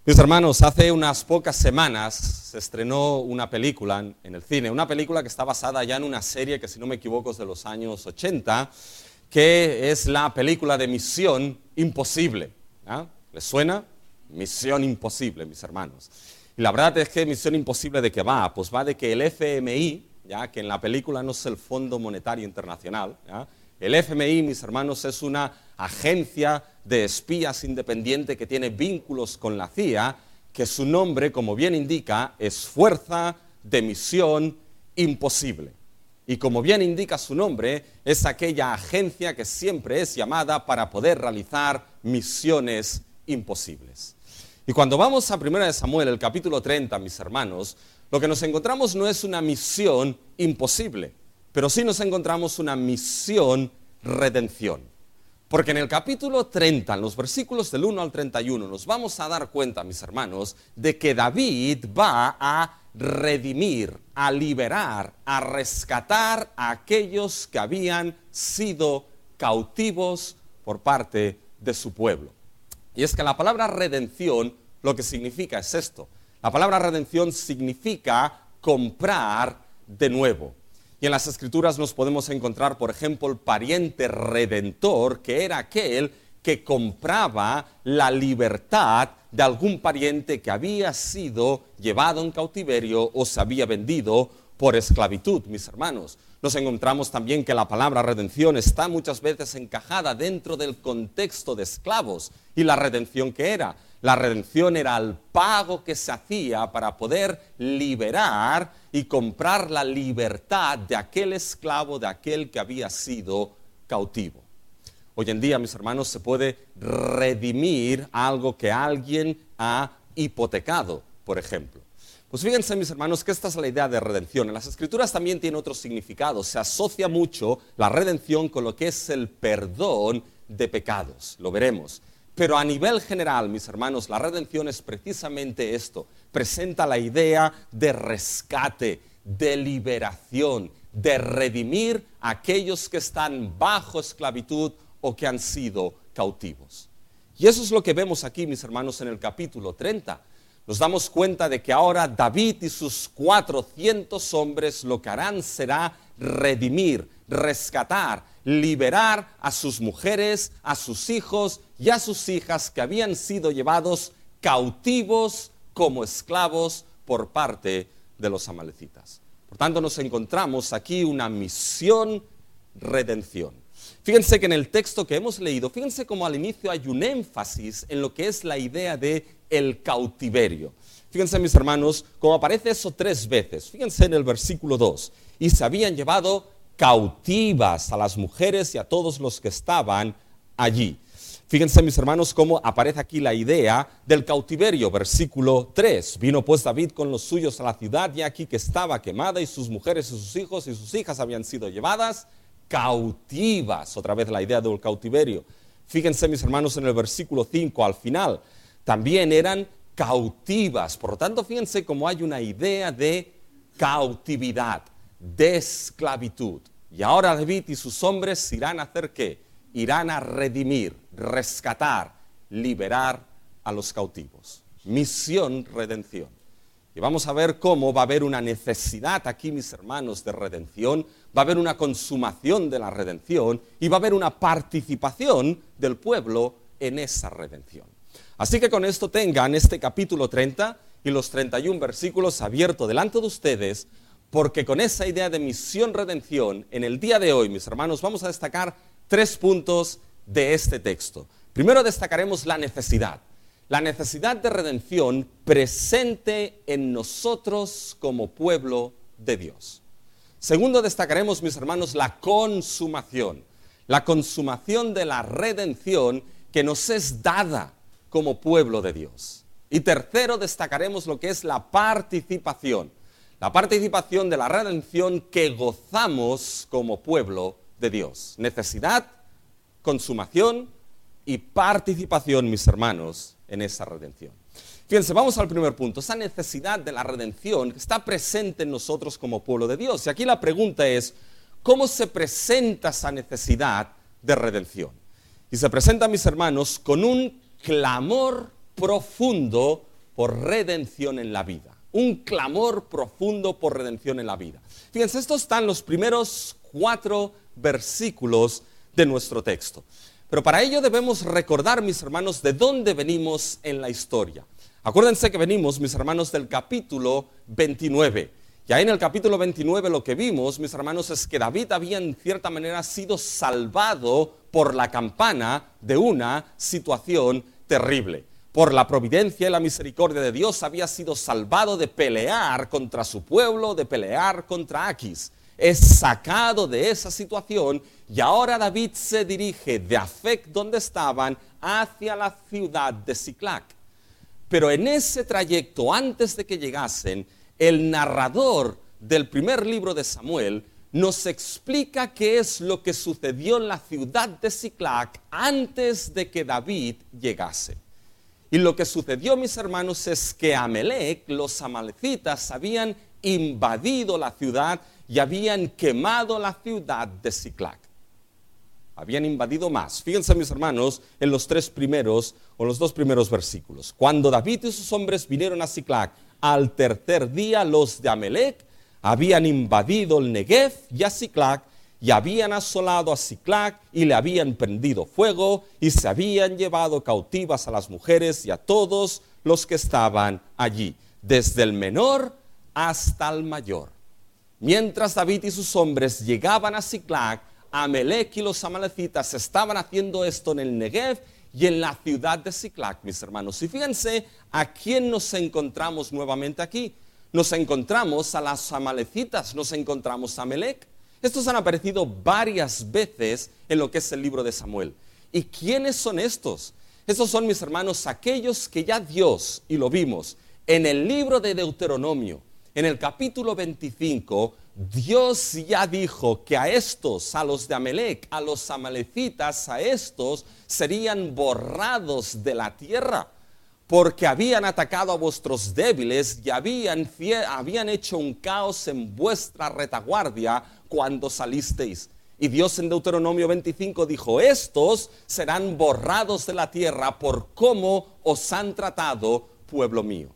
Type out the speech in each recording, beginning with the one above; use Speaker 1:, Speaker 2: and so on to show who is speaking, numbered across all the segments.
Speaker 1: Mis hermanos, hace unas pocas semanas se estrenó una película en el cine, una película que está basada ya en una serie que, si no me equivoco, es de los años 80, que es la película de Misión Imposible. ¿Les suena? Misión Imposible, mis hermanos. Y la verdad es que Misión Imposible, ¿de qué va? Pues va de que el FMI, ¿ya? Que en la película no es el Fondo Monetario Internacional, ¿ya? El FMI, mis hermanos, es una agencia de espías independiente que tiene vínculos con la CIA, que su nombre, como bien indica, es Fuerza de Misión Imposible. Y como bien indica su nombre, es aquella agencia que siempre es llamada para poder realizar misiones imposibles. Y cuando vamos a 1 Samuel, el capítulo 30, mis hermanos, lo que nos encontramos no es una misión imposible, pero sí nos encontramos una misión redención. Porque en el capítulo 30, en los versículos del 1 al 31, nos vamos a dar cuenta, mis hermanos, de que David va a redimir, a liberar, a rescatar a aquellos que habían sido cautivos por parte de su pueblo. Y es que la palabra redención lo que significa es esto. La palabra redención significa comprar de nuevo. Y en las Escrituras nos podemos encontrar, por ejemplo, el pariente redentor, que era aquel que compraba la libertad de algún pariente que había sido llevado en cautiverio o se había vendido por esclavitud, mis hermanos. Nos encontramos también que la palabra redención está muchas veces encajada dentro del contexto de esclavos. ¿Y la redención qué era? La redención era el pago que se hacía para poder liberar y comprar la libertad de aquel esclavo, de aquel que había sido cautivo. Hoy en día, mis hermanos, se puede redimir algo que alguien ha hipotecado, por ejemplo. Pues fíjense, mis hermanos, que esta es la idea de redención. En las Escrituras también tiene otro significado. Se asocia mucho la redención con lo que es el perdón de pecados. Lo veremos. Pero a nivel general, mis hermanos, la redención es precisamente esto. Presenta la idea de rescate, de liberación, de redimir a aquellos que están bajo esclavitud o que han sido cautivos. Y eso es lo que vemos aquí, mis hermanos, en el capítulo 30. Nos damos cuenta de que ahora David y sus 400 hombres lo que harán será redimir, rescatar, liberar a sus mujeres, a sus hijos y a sus hijas que habían sido llevados cautivos como esclavos por parte de los amalecitas. Por tanto, nos encontramos aquí una misión redención. Fíjense que en el texto que hemos leído, fíjense cómo al inicio hay un énfasis en lo que es la idea de el cautiverio. Fíjense, mis hermanos, cómo aparece eso 3 veces. Fíjense en el versículo 2. Y se habían llevado cautivas a las mujeres y a todos los que estaban allí. Fíjense, mis hermanos, cómo aparece aquí la idea del cautiverio. Versículo 3. Vino pues David con los suyos a la ciudad, y aquí que estaba quemada, y sus mujeres y sus hijos y sus hijas habían sido llevadas cautivas. Otra vez la idea del cautiverio. Fíjense, mis hermanos, en el versículo 5 al final. También eran cautivas. Por lo tanto, fíjense cómo hay una idea de cautividad, de esclavitud. Y ahora David y sus hombres irán a hacer ¿qué? Irán a redimir, rescatar, liberar a los cautivos. Misión redención. Y vamos a ver cómo va a haber una necesidad aquí, mis hermanos, de redención, va a haber una consumación de la redención y va a haber una participación del pueblo en esa redención. Así que con esto tengan este capítulo 30 y los 31 versículos abiertos delante de ustedes, porque con esa idea de misión redención, en el día de hoy, mis hermanos, vamos a destacar 3 puntos de este texto. Primero destacaremos la necesidad de redención presente en nosotros como pueblo de Dios. Segundo destacaremos, mis hermanos, la consumación de la redención que nos es dada como pueblo de Dios. Y tercero destacaremos lo que es la participación de la redención que gozamos como pueblo de Dios. Necesidad, consumación y participación, mis hermanos, en esa redención. Fíjense, vamos al primer punto, esa necesidad de la redención que está presente en nosotros como pueblo de Dios. Y aquí la pregunta es, ¿cómo se presenta esa necesidad de redención? Y se presenta, mis hermanos, con un clamor profundo por redención en la vida. Un clamor profundo por redención en la vida. Fíjense, estos están los primeros 4 versículos de nuestro texto. Pero para ello debemos recordar, mis hermanos, de dónde venimos en la historia. Acuérdense que venimos, mis hermanos, del capítulo 29. Y ahí en el capítulo 29 lo que vimos, mis hermanos, es que David había en cierta manera sido salvado por la campana de una situación terrible. Por la providencia y la misericordia de Dios había sido salvado de pelear contra su pueblo, de pelear contra Aquis. Es sacado de esa situación y ahora David se dirige de Afec, donde estaban, hacia la ciudad de Siclac. Pero en ese trayecto, antes de que llegasen, el narrador del primer libro de Samuel nos explica qué es lo que sucedió en la ciudad de Siclac antes de que David llegase. Y lo que sucedió, mis hermanos, es que Amalec, los amalecitas, habían invadido la ciudad y habían quemado la ciudad de Siclac. Habían invadido más. Fíjense, mis hermanos, en los 2 primeros versículos. Cuando David y sus hombres vinieron a Siclac, al tercer día los de Amalec habían invadido el Negev y a Siclac, y habían asolado a Siclac y le habían prendido fuego y se habían llevado cautivas a las mujeres y a todos los que estaban allí, desde el menor hasta el mayor. Mientras David y sus hombres llegaban a Siclac, Amalec y los amalecitas estaban haciendo esto en el Negev y en la ciudad de Siclac, mis hermanos. Y fíjense a quién nos encontramos nuevamente aquí. Nos encontramos a las amalecitas, nos encontramos a Amalec. Estos han aparecido varias veces en lo que es el libro de Samuel. ¿Y quiénes son estos? Estos son, mis hermanos, aquellos que ya Dios, y lo vimos, en el libro de Deuteronomio, en el capítulo 25, Dios ya dijo que a estos, a los de Amalec, a los amalecitas, a estos serían borrados de la tierra, porque habían atacado a vuestros débiles y habían hecho un caos en vuestra retaguardia cuando salisteis. Y Dios en Deuteronomio 25 dijo, estos serán borrados de la tierra por cómo os han tratado, pueblo mío.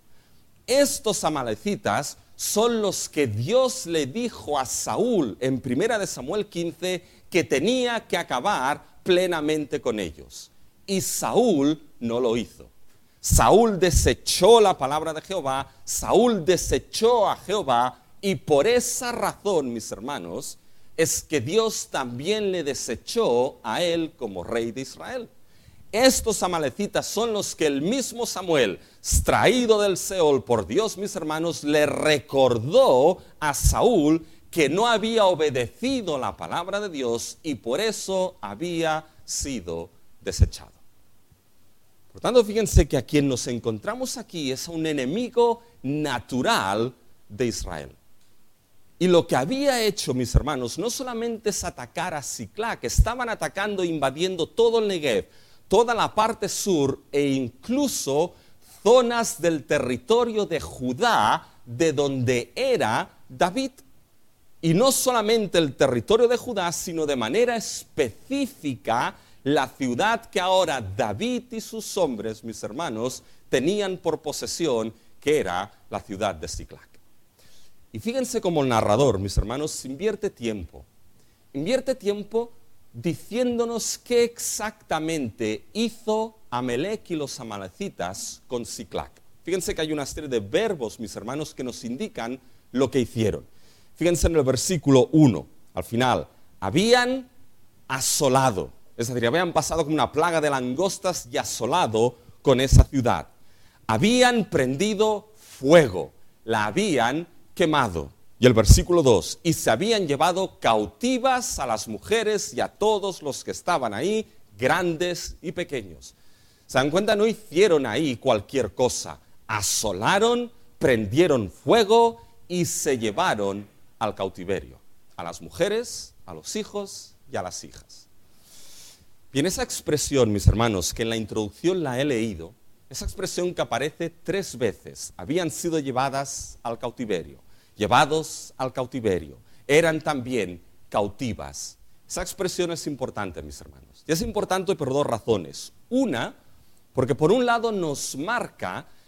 Speaker 1: Estos amalecitas son los que Dios le dijo a Saúl en 1 Samuel 15 que tenía que acabar plenamente con ellos. Y Saúl no lo hizo. Saúl desechó la palabra de Jehová, Saúl desechó a Jehová, y por esa razón, mis hermanos, es que Dios también le desechó a él como rey de Israel. Estos amalecitas son los que el mismo Samuel, traído del Seol por Dios, mis hermanos, le recordó a Saúl que no había obedecido la palabra de Dios y por eso había sido desechado. Por tanto, fíjense que a quien nos encontramos aquí es a un enemigo natural de Israel. Y lo que había hecho, mis hermanos, no solamente es atacar a Siclac, estaban atacando e invadiendo todo el Negev, toda la parte sur e incluso zonas del territorio de Judá, de donde era David. Y no solamente el territorio de Judá, sino de manera específica la ciudad que ahora David y sus hombres, mis hermanos, tenían por posesión, que era la ciudad de Siclac. Y fíjense cómo el narrador, mis hermanos, invierte tiempo diciéndonos qué exactamente hizo Amalec y los amalecitas con Siclac. Fíjense que hay una serie de verbos, mis hermanos, que nos indican lo que hicieron. Fíjense en el versículo 1, al final, habían asolado, es decir, habían pasado como una plaga de langostas y asolado con esa ciudad. Habían prendido fuego, la habían quemado. Y el versículo 2, y se habían llevado cautivas a las mujeres y a todos los que estaban ahí, grandes y pequeños. ¿Se dan cuenta? No hicieron ahí cualquier cosa. Asolaron, prendieron fuego y se llevaron al cautiverio. A las mujeres, a los hijos y a las hijas. Bien, esa expresión, mis hermanos, que en la introducción la he leído, esa expresión que aparece 3 veces, habían sido llevadas al cautiverio. Llevados al cautiverio, eran también cautivas. Esa expresión es importante, mis hermanos. Y es importante por 2 razones. Una, porque por un lado nos marca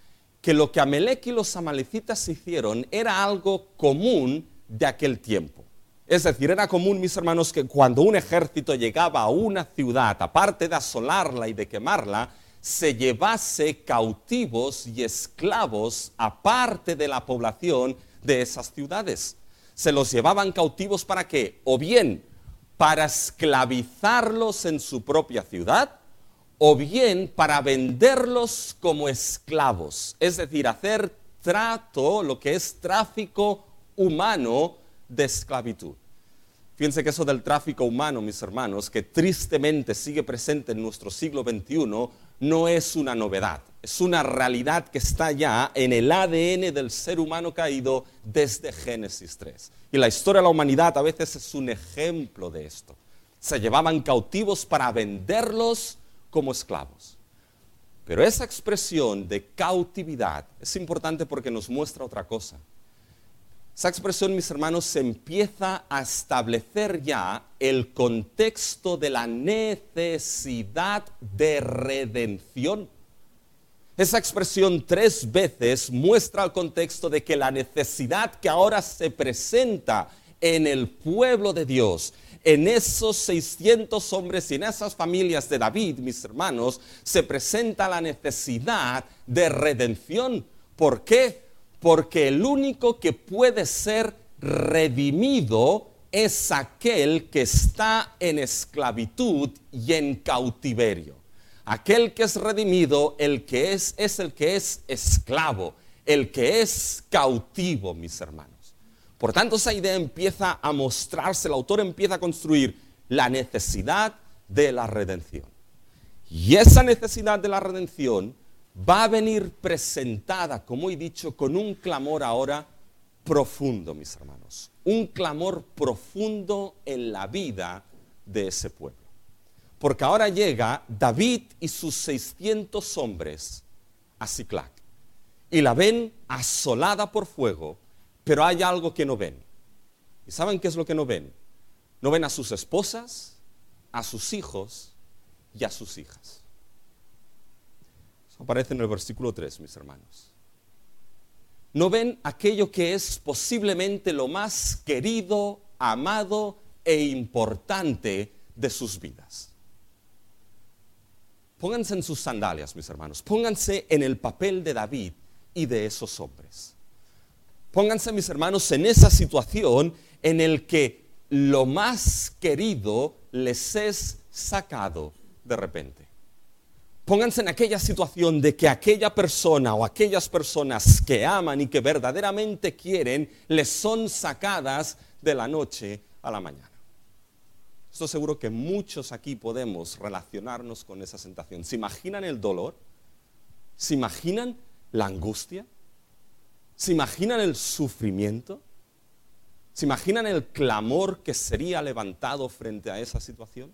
Speaker 1: que lo que Amalec y los amalecitas hicieron era algo común de aquel tiempo. Es decir, era común, mis hermanos, que cuando un ejército llegaba a una ciudad, aparte de asolarla y de quemarla, se llevase cautivos y esclavos aparte de la población de esas ciudades. Se los llevaban cautivos ¿para qué? O bien para esclavizarlos en su propia ciudad, o bien para venderlos como esclavos. Es decir, hacer trato, lo que es tráfico humano de esclavitud. Fíjense que eso del tráfico humano, mis hermanos, que tristemente sigue presente en nuestro siglo XXI, no es una novedad. Es una realidad que está ya en el ADN del ser humano caído desde Génesis 3. Y la historia de la humanidad a veces es un ejemplo de esto. Se llevaban cautivos para venderlos como esclavos. Pero esa expresión de cautividad es importante porque nos muestra otra cosa. Esa expresión, mis hermanos, se empieza a establecer ya el contexto de la necesidad de redención. Esa expresión 3 veces muestra el contexto de que la necesidad que ahora se presenta en el pueblo de Dios, en esos 600 hombres y en esas familias de David, mis hermanos, se presenta la necesidad de redención. ¿Por qué? Porque el único que puede ser redimido es aquel que está en esclavitud y en cautiverio. Aquel que es redimido, el que es el que es esclavo, el que es cautivo, mis hermanos. Por tanto, esa idea empieza a mostrarse, el autor empieza a construir la necesidad de la redención. Y esa necesidad de la redención va a venir presentada, como he dicho, con un clamor ahora profundo, mis hermanos. Un clamor profundo en la vida de ese pueblo. Porque ahora llega David y sus 600 hombres a Siclag. Y la ven asolada por fuego, pero hay algo que no ven. ¿Y saben qué es lo que no ven? No ven a sus esposas, a sus hijos y a sus hijas. Eso aparece en el versículo 3, mis hermanos. No ven aquello que es posiblemente lo más querido, amado e importante de sus vidas. Pónganse en sus sandalias, mis hermanos. Pónganse en el papel de David y de esos hombres. Pónganse, mis hermanos, en esa situación en el que lo más querido les es sacado de repente. Pónganse en aquella situación de que aquella persona o aquellas personas que aman y que verdaderamente quieren les son sacadas de la noche a la mañana. Estoy seguro que muchos aquí podemos relacionarnos con esa sensación. ¿Se imaginan el dolor? ¿Se imaginan la angustia? ¿Se imaginan el sufrimiento? ¿Se imaginan el clamor que sería levantado frente a esa situación?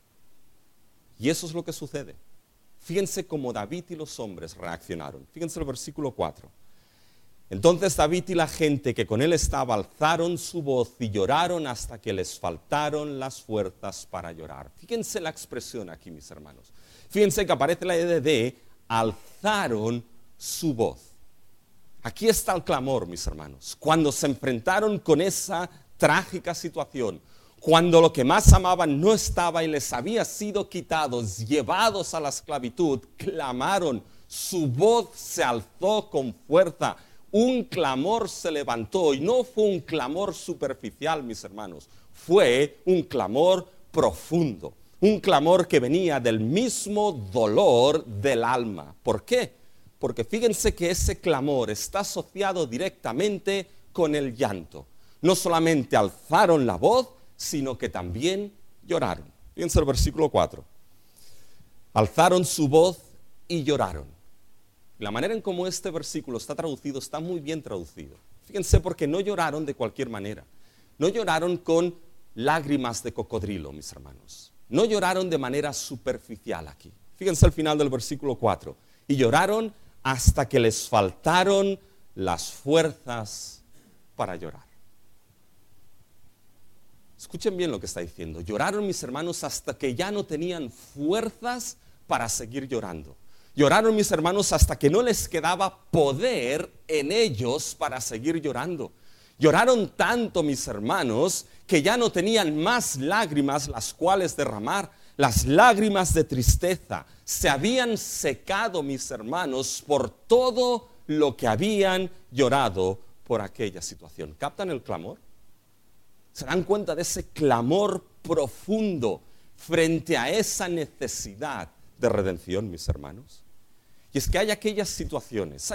Speaker 1: Y eso es lo que sucede. Fíjense cómo David y los hombres reaccionaron. Fíjense el versículo 4. Entonces David y la gente que con él estaba alzaron su voz y lloraron hasta que les faltaron las fuerzas para llorar. Fíjense la expresión aquí, mis hermanos. Fíjense que aparece la idea de alzaron su voz. Aquí está el clamor, mis hermanos. Cuando se enfrentaron con esa trágica situación, cuando lo que más amaban no estaba y les había sido quitados, llevados a la esclavitud, clamaron, su voz se alzó con fuerza, un clamor se levantó y no fue un clamor superficial, mis hermanos, fue un clamor profundo, un clamor que venía del mismo dolor del alma. ¿Por qué? Porque fíjense que ese clamor está asociado directamente con el llanto. No solamente alzaron la voz, sino que también lloraron. Fíjense el versículo 4. Alzaron su voz y lloraron. La manera en cómo este versículo está traducido está muy bien traducido. Fíjense, porque no lloraron de cualquier manera. No lloraron con lágrimas de cocodrilo, mis hermanos. No lloraron de manera superficial aquí. Fíjense al final del versículo 4. Y lloraron hasta que les faltaron las fuerzas para llorar. Escuchen bien lo que está diciendo. Lloraron, mis hermanos, hasta que ya no tenían fuerzas para seguir llorando. Lloraron, mis hermanos, hasta que no les quedaba poder en ellos para seguir llorando. Lloraron tanto, mis hermanos, que ya no tenían más lágrimas las cuales derramar. Las lágrimas de tristeza se habían secado, mis hermanos, por todo lo que habían llorado por aquella situación. ¿Captan el clamor? ¿Se dan cuenta de ese clamor profundo frente a esa necesidad de redención, mis hermanos? Y es que hay aquellas situaciones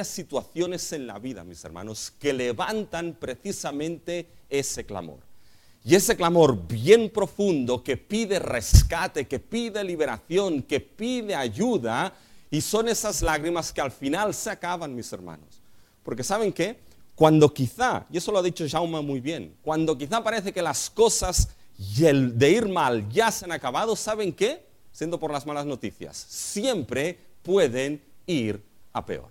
Speaker 1: en la vida, mis hermanos, que levantan precisamente ese clamor. Y ese clamor bien profundo que pide rescate, que pide liberación, que pide ayuda, y son esas lágrimas que al final se acaban, mis hermanos. Porque ¿saben qué? Cuando quizá, y eso lo ha dicho Jaume muy bien, cuando quizá parece que las cosas y el de ir mal ya se han acabado, ¿saben qué? Siendo por las malas noticias, siempre pueden ir a peor.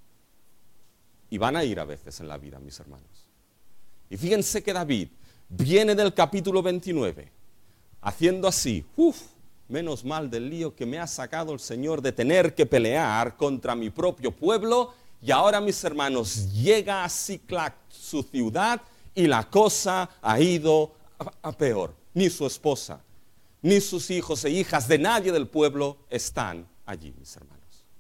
Speaker 1: Y van a ir a veces en la vida, mis hermanos. Y fíjense que David viene del capítulo 29, haciendo así, menos mal del lío que me ha sacado el Señor de tener que pelear contra mi propio pueblo, y ahora, mis hermanos, llega a Siclag, su ciudad, y la cosa ha ido a peor. Ni su esposa, ni sus hijos e hijas, de nadie del pueblo están allí, mis hermanos.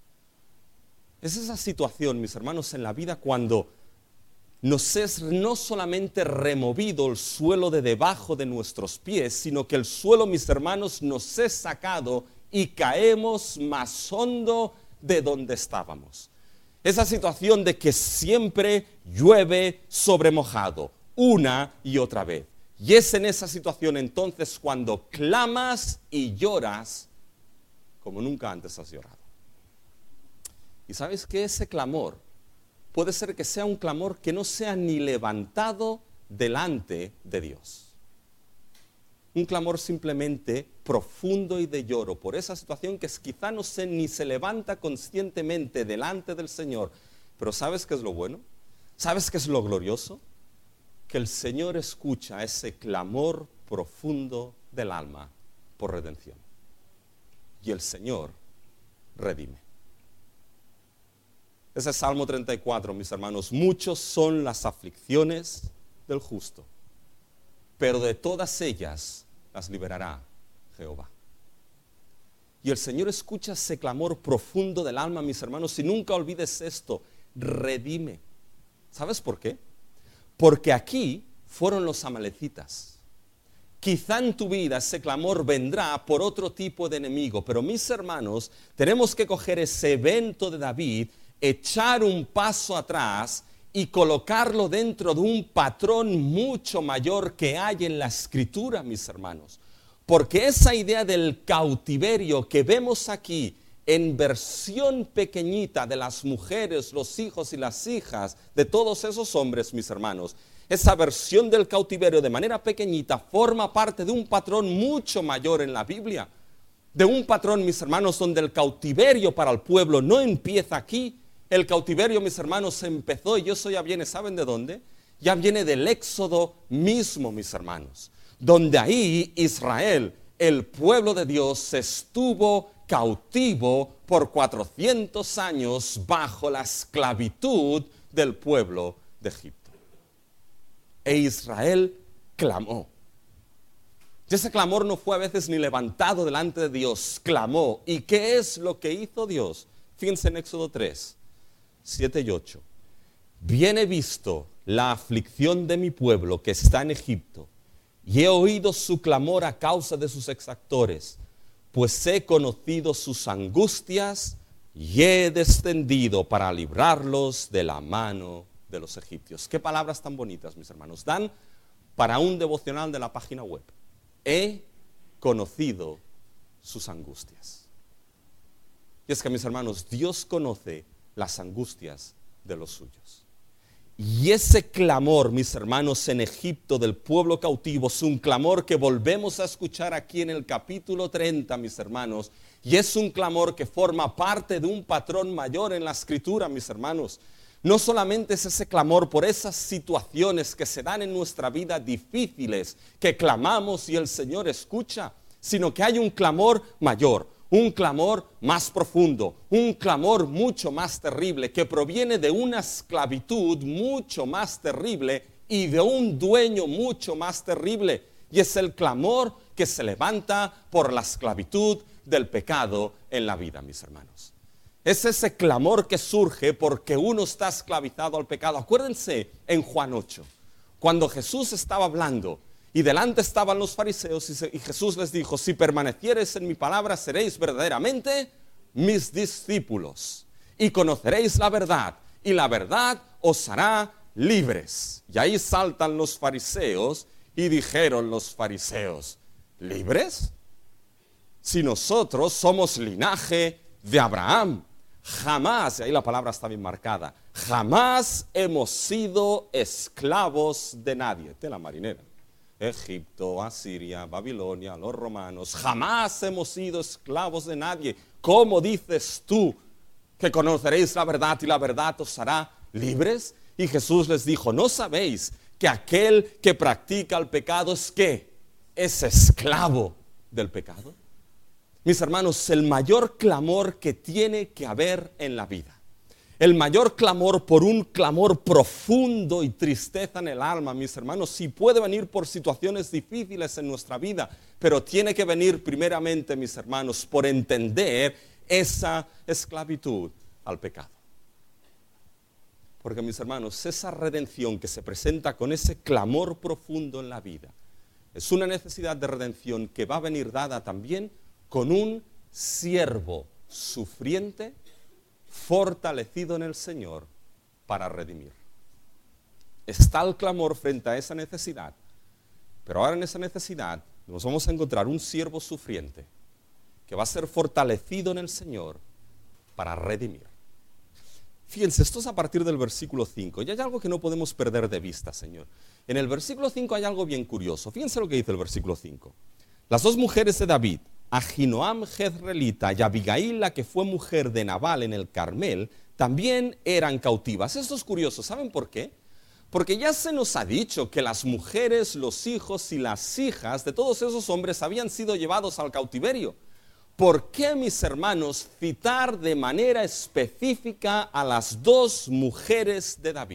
Speaker 1: Es esa situación, mis hermanos, en la vida cuando nos es no solamente removido el suelo de debajo de nuestros pies, sino que el suelo, mis hermanos, nos es sacado y caemos más hondo de donde estábamos. Esa situación de que siempre llueve sobre mojado, una y otra vez. Y es en esa situación entonces cuando clamas y lloras como nunca antes has llorado. Y sabes que ese clamor puede ser que sea un clamor que no sea ni levantado delante de Dios. Un clamor simplemente profundo y de lloro por esa situación que quizá no se ni se levanta conscientemente delante del Señor. Pero ¿sabes qué es lo bueno? ¿Sabes qué es lo glorioso? Que el Señor escucha ese clamor profundo del alma por redención. Y el Señor redime. Ese es Salmo 34, mis hermanos. Muchos son las aflicciones del justo, pero de todas ellas las liberará Jehová. Y el Señor escucha ese clamor profundo del alma, mis hermanos, y nunca olvides esto, redime. ¿Sabes por qué? Porque aquí fueron los amalecitas. Quizá en tu vida ese clamor vendrá por otro tipo de enemigo, pero mis hermanos, tenemos que coger ese evento de David, echar un paso atrás y colocarlo dentro de un patrón mucho mayor que hay en la Escritura, mis hermanos. Porque esa idea del cautiverio que vemos aquí en versión pequeñita de las mujeres, los hijos y las hijas de todos esos hombres, mis hermanos, esa versión del cautiverio de manera pequeñita forma parte de un patrón mucho mayor en la Biblia. De un patrón, mis hermanos, donde el cautiverio para el pueblo no empieza aquí. El cautiverio, mis hermanos, empezó, y eso ya viene, ¿saben de dónde? Ya viene del Éxodo mismo, mis hermanos. Donde ahí Israel, el pueblo de Dios, estuvo cautivo por 400 años bajo la esclavitud del pueblo de Egipto. E Israel clamó. Y ese clamor no fue a veces ni levantado delante de Dios, clamó. ¿Y qué es lo que hizo Dios? Fíjense en Éxodo 3, 7 y 8. Bien he visto la aflicción de mi pueblo que está en Egipto, y he oído su clamor a causa de sus exactores, pues he conocido sus angustias y he descendido para librarlos de la mano de los egipcios. Qué palabras tan bonitas, mis hermanos. Dan para un devocional de la página web. He conocido sus angustias. Y es que, mis hermanos, Dios conoce las angustias de los suyos. Y ese clamor, mis hermanos, en Egipto del pueblo cautivo es un clamor que volvemos a escuchar aquí en el capítulo 30, mis hermanos, y es un clamor que forma parte de un patrón mayor en la Escritura, mis hermanos. No solamente es ese clamor por esas situaciones que se dan en nuestra vida difíciles, que clamamos y el Señor escucha, sino que hay un clamor mayor, un clamor más profundo, un clamor mucho más terrible, que proviene de una esclavitud mucho más terrible y de un dueño mucho más terrible. Y es el clamor que se levanta por la esclavitud del pecado en la vida, mis hermanos. Es ese clamor que surge porque uno está esclavizado al pecado. Acuérdense en Juan 8, cuando Jesús estaba hablando y delante estaban los fariseos y Jesús les dijo: si permaneciereis en mi palabra, seréis verdaderamente mis discípulos y conoceréis la verdad, y la verdad os hará libres. Y ahí saltan los fariseos y dijeron los fariseos: ¿libres? Si nosotros somos linaje de Abraham, jamás, y ahí la palabra está bien marcada, jamás hemos sido esclavos de nadie. Tela marinera. Egipto, Asiria, Babilonia, los romanos, jamás hemos sido esclavos de nadie. ¿Cómo dices tú que conoceréis la verdad y la verdad os hará libres? Y Jesús les dijo: ¿no sabéis que aquel que practica el pecado es ¿qué? Es esclavo del pecado. Mis hermanos, el mayor clamor que tiene que haber en la vida, el mayor clamor por un clamor profundo y tristeza en el alma, mis hermanos, sí puede venir por situaciones difíciles en nuestra vida, pero tiene que venir primeramente, mis hermanos, por entender esa esclavitud al pecado. Porque, mis hermanos, esa redención que se presenta con ese clamor profundo en la vida es una necesidad de redención que va a venir dada también con un siervo sufriente, fortalecido en el Señor para redimir. Está el clamor frente a esa necesidad, pero ahora en esa necesidad nos vamos a encontrar un siervo sufriente que va a ser fortalecido en el Señor para redimir. Fíjense, esto es a partir del versículo 5, y hay algo que no podemos perder de vista, Señor. En el versículo 5 hay algo bien curioso. Fíjense lo que dice el versículo 5. Las dos mujeres de David, Ahinoam jezreelita y Abigail, la que fue mujer de Nabal en el Carmel, también eran cautivas. Esto es curioso, ¿saben por qué? Porque ya se nos ha dicho que las mujeres, los hijos y las hijas de todos esos hombres habían sido llevados al cautiverio. ¿Por qué, mis hermanos, citar de manera específica a las dos mujeres de David?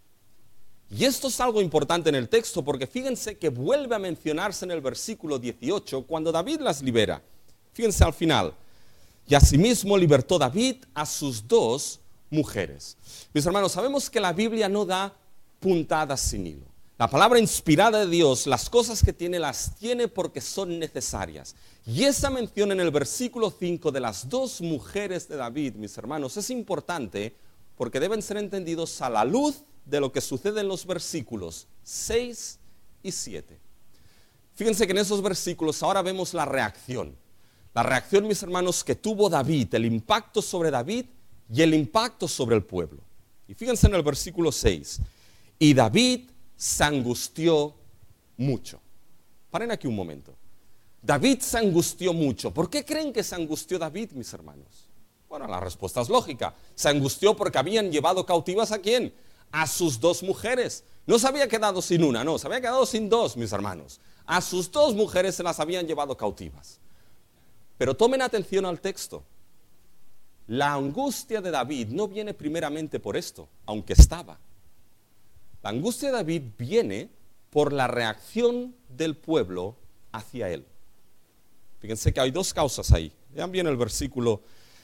Speaker 1: Y esto es algo importante en el texto, porque fíjense que vuelve a mencionarse en el versículo 18 cuando David las libera. Fíjense al final: y asimismo libertó David a sus dos mujeres. Mis hermanos, sabemos que la Biblia no da puntadas sin hilo. La palabra inspirada de Dios, las cosas que tiene, las tiene porque son necesarias. Y esa mención en el versículo 5 de las dos mujeres de David, mis hermanos, es importante porque deben ser entendidos a la luz de lo que sucede en los versículos 6 y 7. Fíjense que en esos versículos ahora vemos la reacción. La reacción, mis hermanos, que tuvo David, el impacto sobre David y el impacto sobre el pueblo. Y fíjense en el versículo 6. Y David se angustió mucho. Paren aquí un momento. David se angustió mucho. ¿Por qué creen que se angustió David, mis hermanos? Bueno, la respuesta es lógica. Se angustió porque habían llevado cautivas ¿a quién? A sus dos mujeres. No se había quedado sin una, no, se había quedado sin dos, mis hermanos. A sus dos mujeres se las habían llevado cautivas. Pero tomen atención al texto. La angustia de David no viene primeramente por esto, aunque estaba. La angustia de David viene por la reacción del pueblo hacia él. Fíjense que hay dos causas ahí. Vean bien el versículo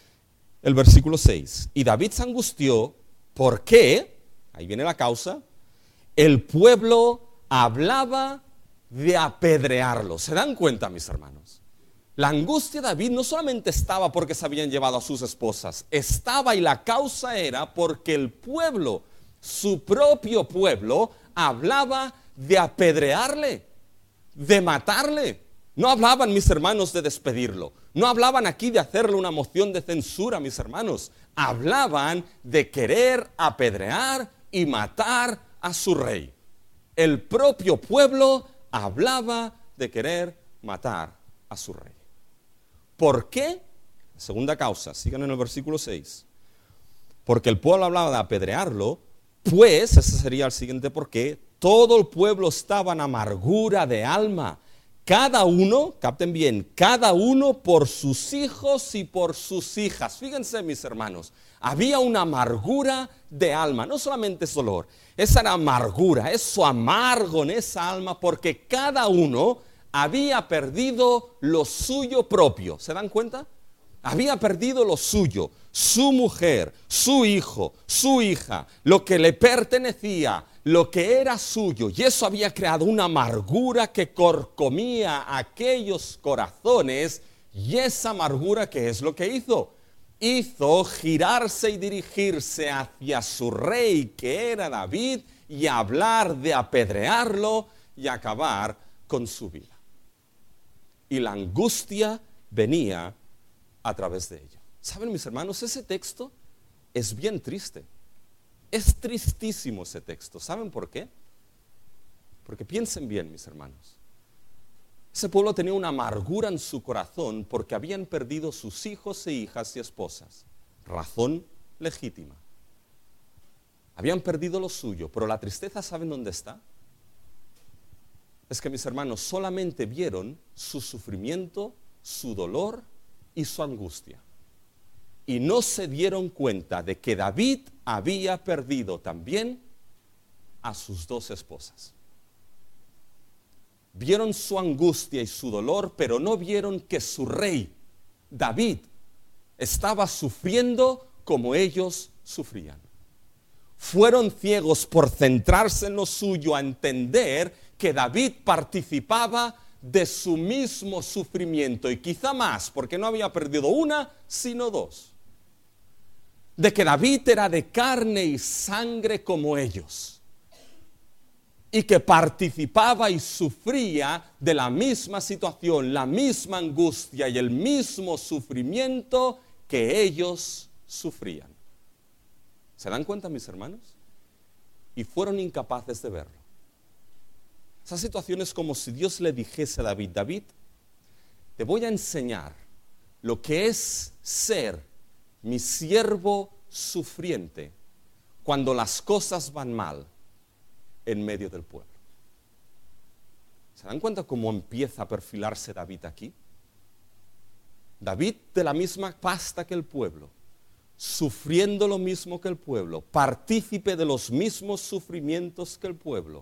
Speaker 1: 6. Y David se angustió porque, ahí viene la causa, el pueblo hablaba de apedrearlo. ¿Se dan cuenta, mis hermanos? La angustia de David no solamente estaba porque se habían llevado a sus esposas, estaba y la causa era porque el pueblo, su propio pueblo, hablaba de apedrearle, de matarle. No hablaban, mis hermanos, de despedirlo. No hablaban aquí de hacerle una moción de censura, mis hermanos. Hablaban de querer apedrear y matar a su rey. El propio pueblo hablaba de querer matar a su rey. ¿Por qué? Segunda causa, sigan en el versículo 6. Porque el pueblo hablaba de apedrearlo, pues, ese sería el siguiente porqué, todo el pueblo estaba en amargura de alma, cada uno, capten bien, cada uno por sus hijos y por sus hijas. Fíjense, mis hermanos, había una amargura de alma, no solamente es dolor, esa era amargura, eso amargo en esa alma, porque cada uno había perdido lo suyo propio. ¿Se dan cuenta? Había perdido lo suyo, su mujer, su hijo, su hija, lo que le pertenecía, lo que era suyo, y eso había creado una amargura que carcomía aquellos corazones, y esa amargura, ¿qué es lo que hizo? Hizo girarse y dirigirse hacia su rey, que era David, y hablar de apedrearlo y acabar con su vida. Y la angustia venía a través de ello. ¿Saben, mis hermanos? Ese texto es bien triste. Es tristísimo ese texto. ¿Saben por qué? Porque piensen bien, mis hermanos. Ese pueblo tenía una amargura en su corazón porque habían perdido sus hijos e hijas y esposas. Razón legítima. Habían perdido lo suyo, pero la tristeza, ¿saben dónde está? Es que, mis hermanos, solamente vieron su sufrimiento, su dolor y su angustia. Y no se dieron cuenta de que David había perdido también a sus dos esposas. Vieron su angustia y su dolor, pero no vieron que su rey, David, estaba sufriendo como ellos sufrían. Fueron ciegos por centrarse en lo suyo, a entender que David participaba de su mismo sufrimiento, y quizá más, porque no había perdido una, sino dos. De que David era de carne y sangre como ellos, y que participaba y sufría de la misma situación, la misma angustia y el mismo sufrimiento que ellos sufrían. ¿Se dan cuenta, mis hermanos? Y fueron incapaces de verlo. Esa situación es como si Dios le dijese a David: David, te voy a enseñar lo que es ser mi siervo sufriente cuando las cosas van mal en medio del pueblo. ¿Se dan cuenta cómo empieza a perfilarse David aquí? David, de la misma pasta que el pueblo, sufriendo lo mismo que el pueblo, partícipe de los mismos sufrimientos que el pueblo,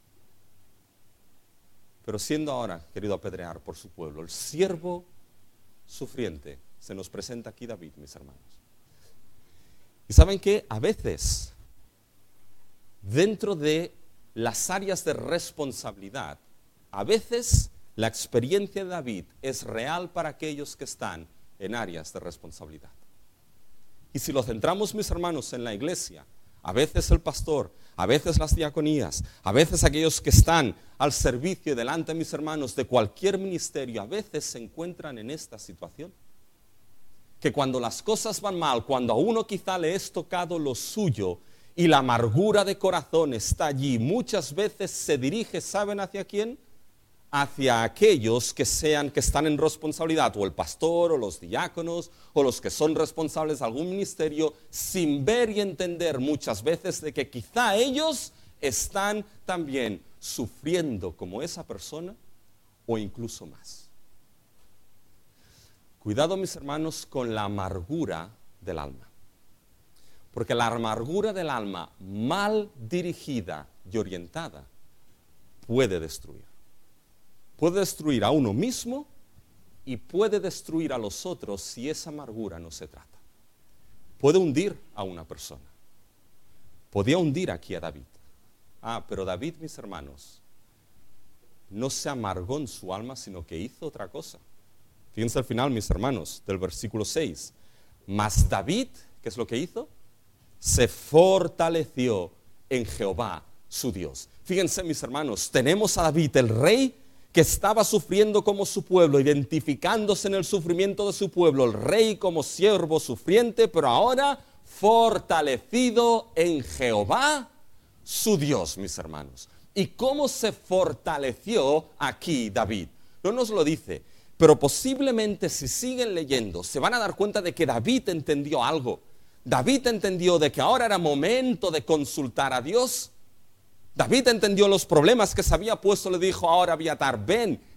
Speaker 1: pero siendo ahora querido apedrear por su pueblo, el siervo sufriente. Se nos presenta aquí David, mis hermanos. Y ¿saben qué? A veces, dentro de las áreas de responsabilidad, a veces la experiencia de David es real para aquellos que están en áreas de responsabilidad. Y si lo centramos, mis hermanos, en la iglesia, a veces el pastor, a veces las diaconías, a veces aquellos que están al servicio delante, mis hermanos, de cualquier ministerio, a veces se encuentran en esta situación. Que cuando las cosas van mal, cuando a uno quizá le es tocado lo suyo y la amargura de corazón está allí, muchas veces se dirige, ¿saben hacia quién? Hacia aquellos que están en responsabilidad, o el pastor, o los diáconos, o los que son responsables de algún ministerio, sin ver y entender muchas veces de que quizá ellos están también sufriendo como esa persona, o incluso más. Cuidado, mis hermanos, con la amargura del alma. Porque la amargura del alma mal dirigida y orientada puede destruir. Puede destruir a uno mismo y puede destruir a los otros si esa amargura no se trata. Puede hundir a una persona. Podía hundir aquí a David. Pero David, mis hermanos, no se amargó en su alma, sino que hizo otra cosa. Fíjense al final, mis hermanos, del versículo 6. Mas David, ¿qué es lo que hizo? Se fortaleció en Jehová, su Dios. Fíjense, mis hermanos, tenemos a David, el rey, que estaba sufriendo como su pueblo, identificándose en el sufrimiento de su pueblo, el rey como siervo sufriente, pero ahora fortalecido en Jehová, su Dios, mis hermanos. ¿Y cómo se fortaleció aquí David? No nos lo dice, pero posiblemente si siguen leyendo, se van a dar cuenta de que David entendió algo. David entendió de que ahora era momento de consultar a Dios. David entendió los problemas que se había puesto, le dijo ahora a Abiatar: ven,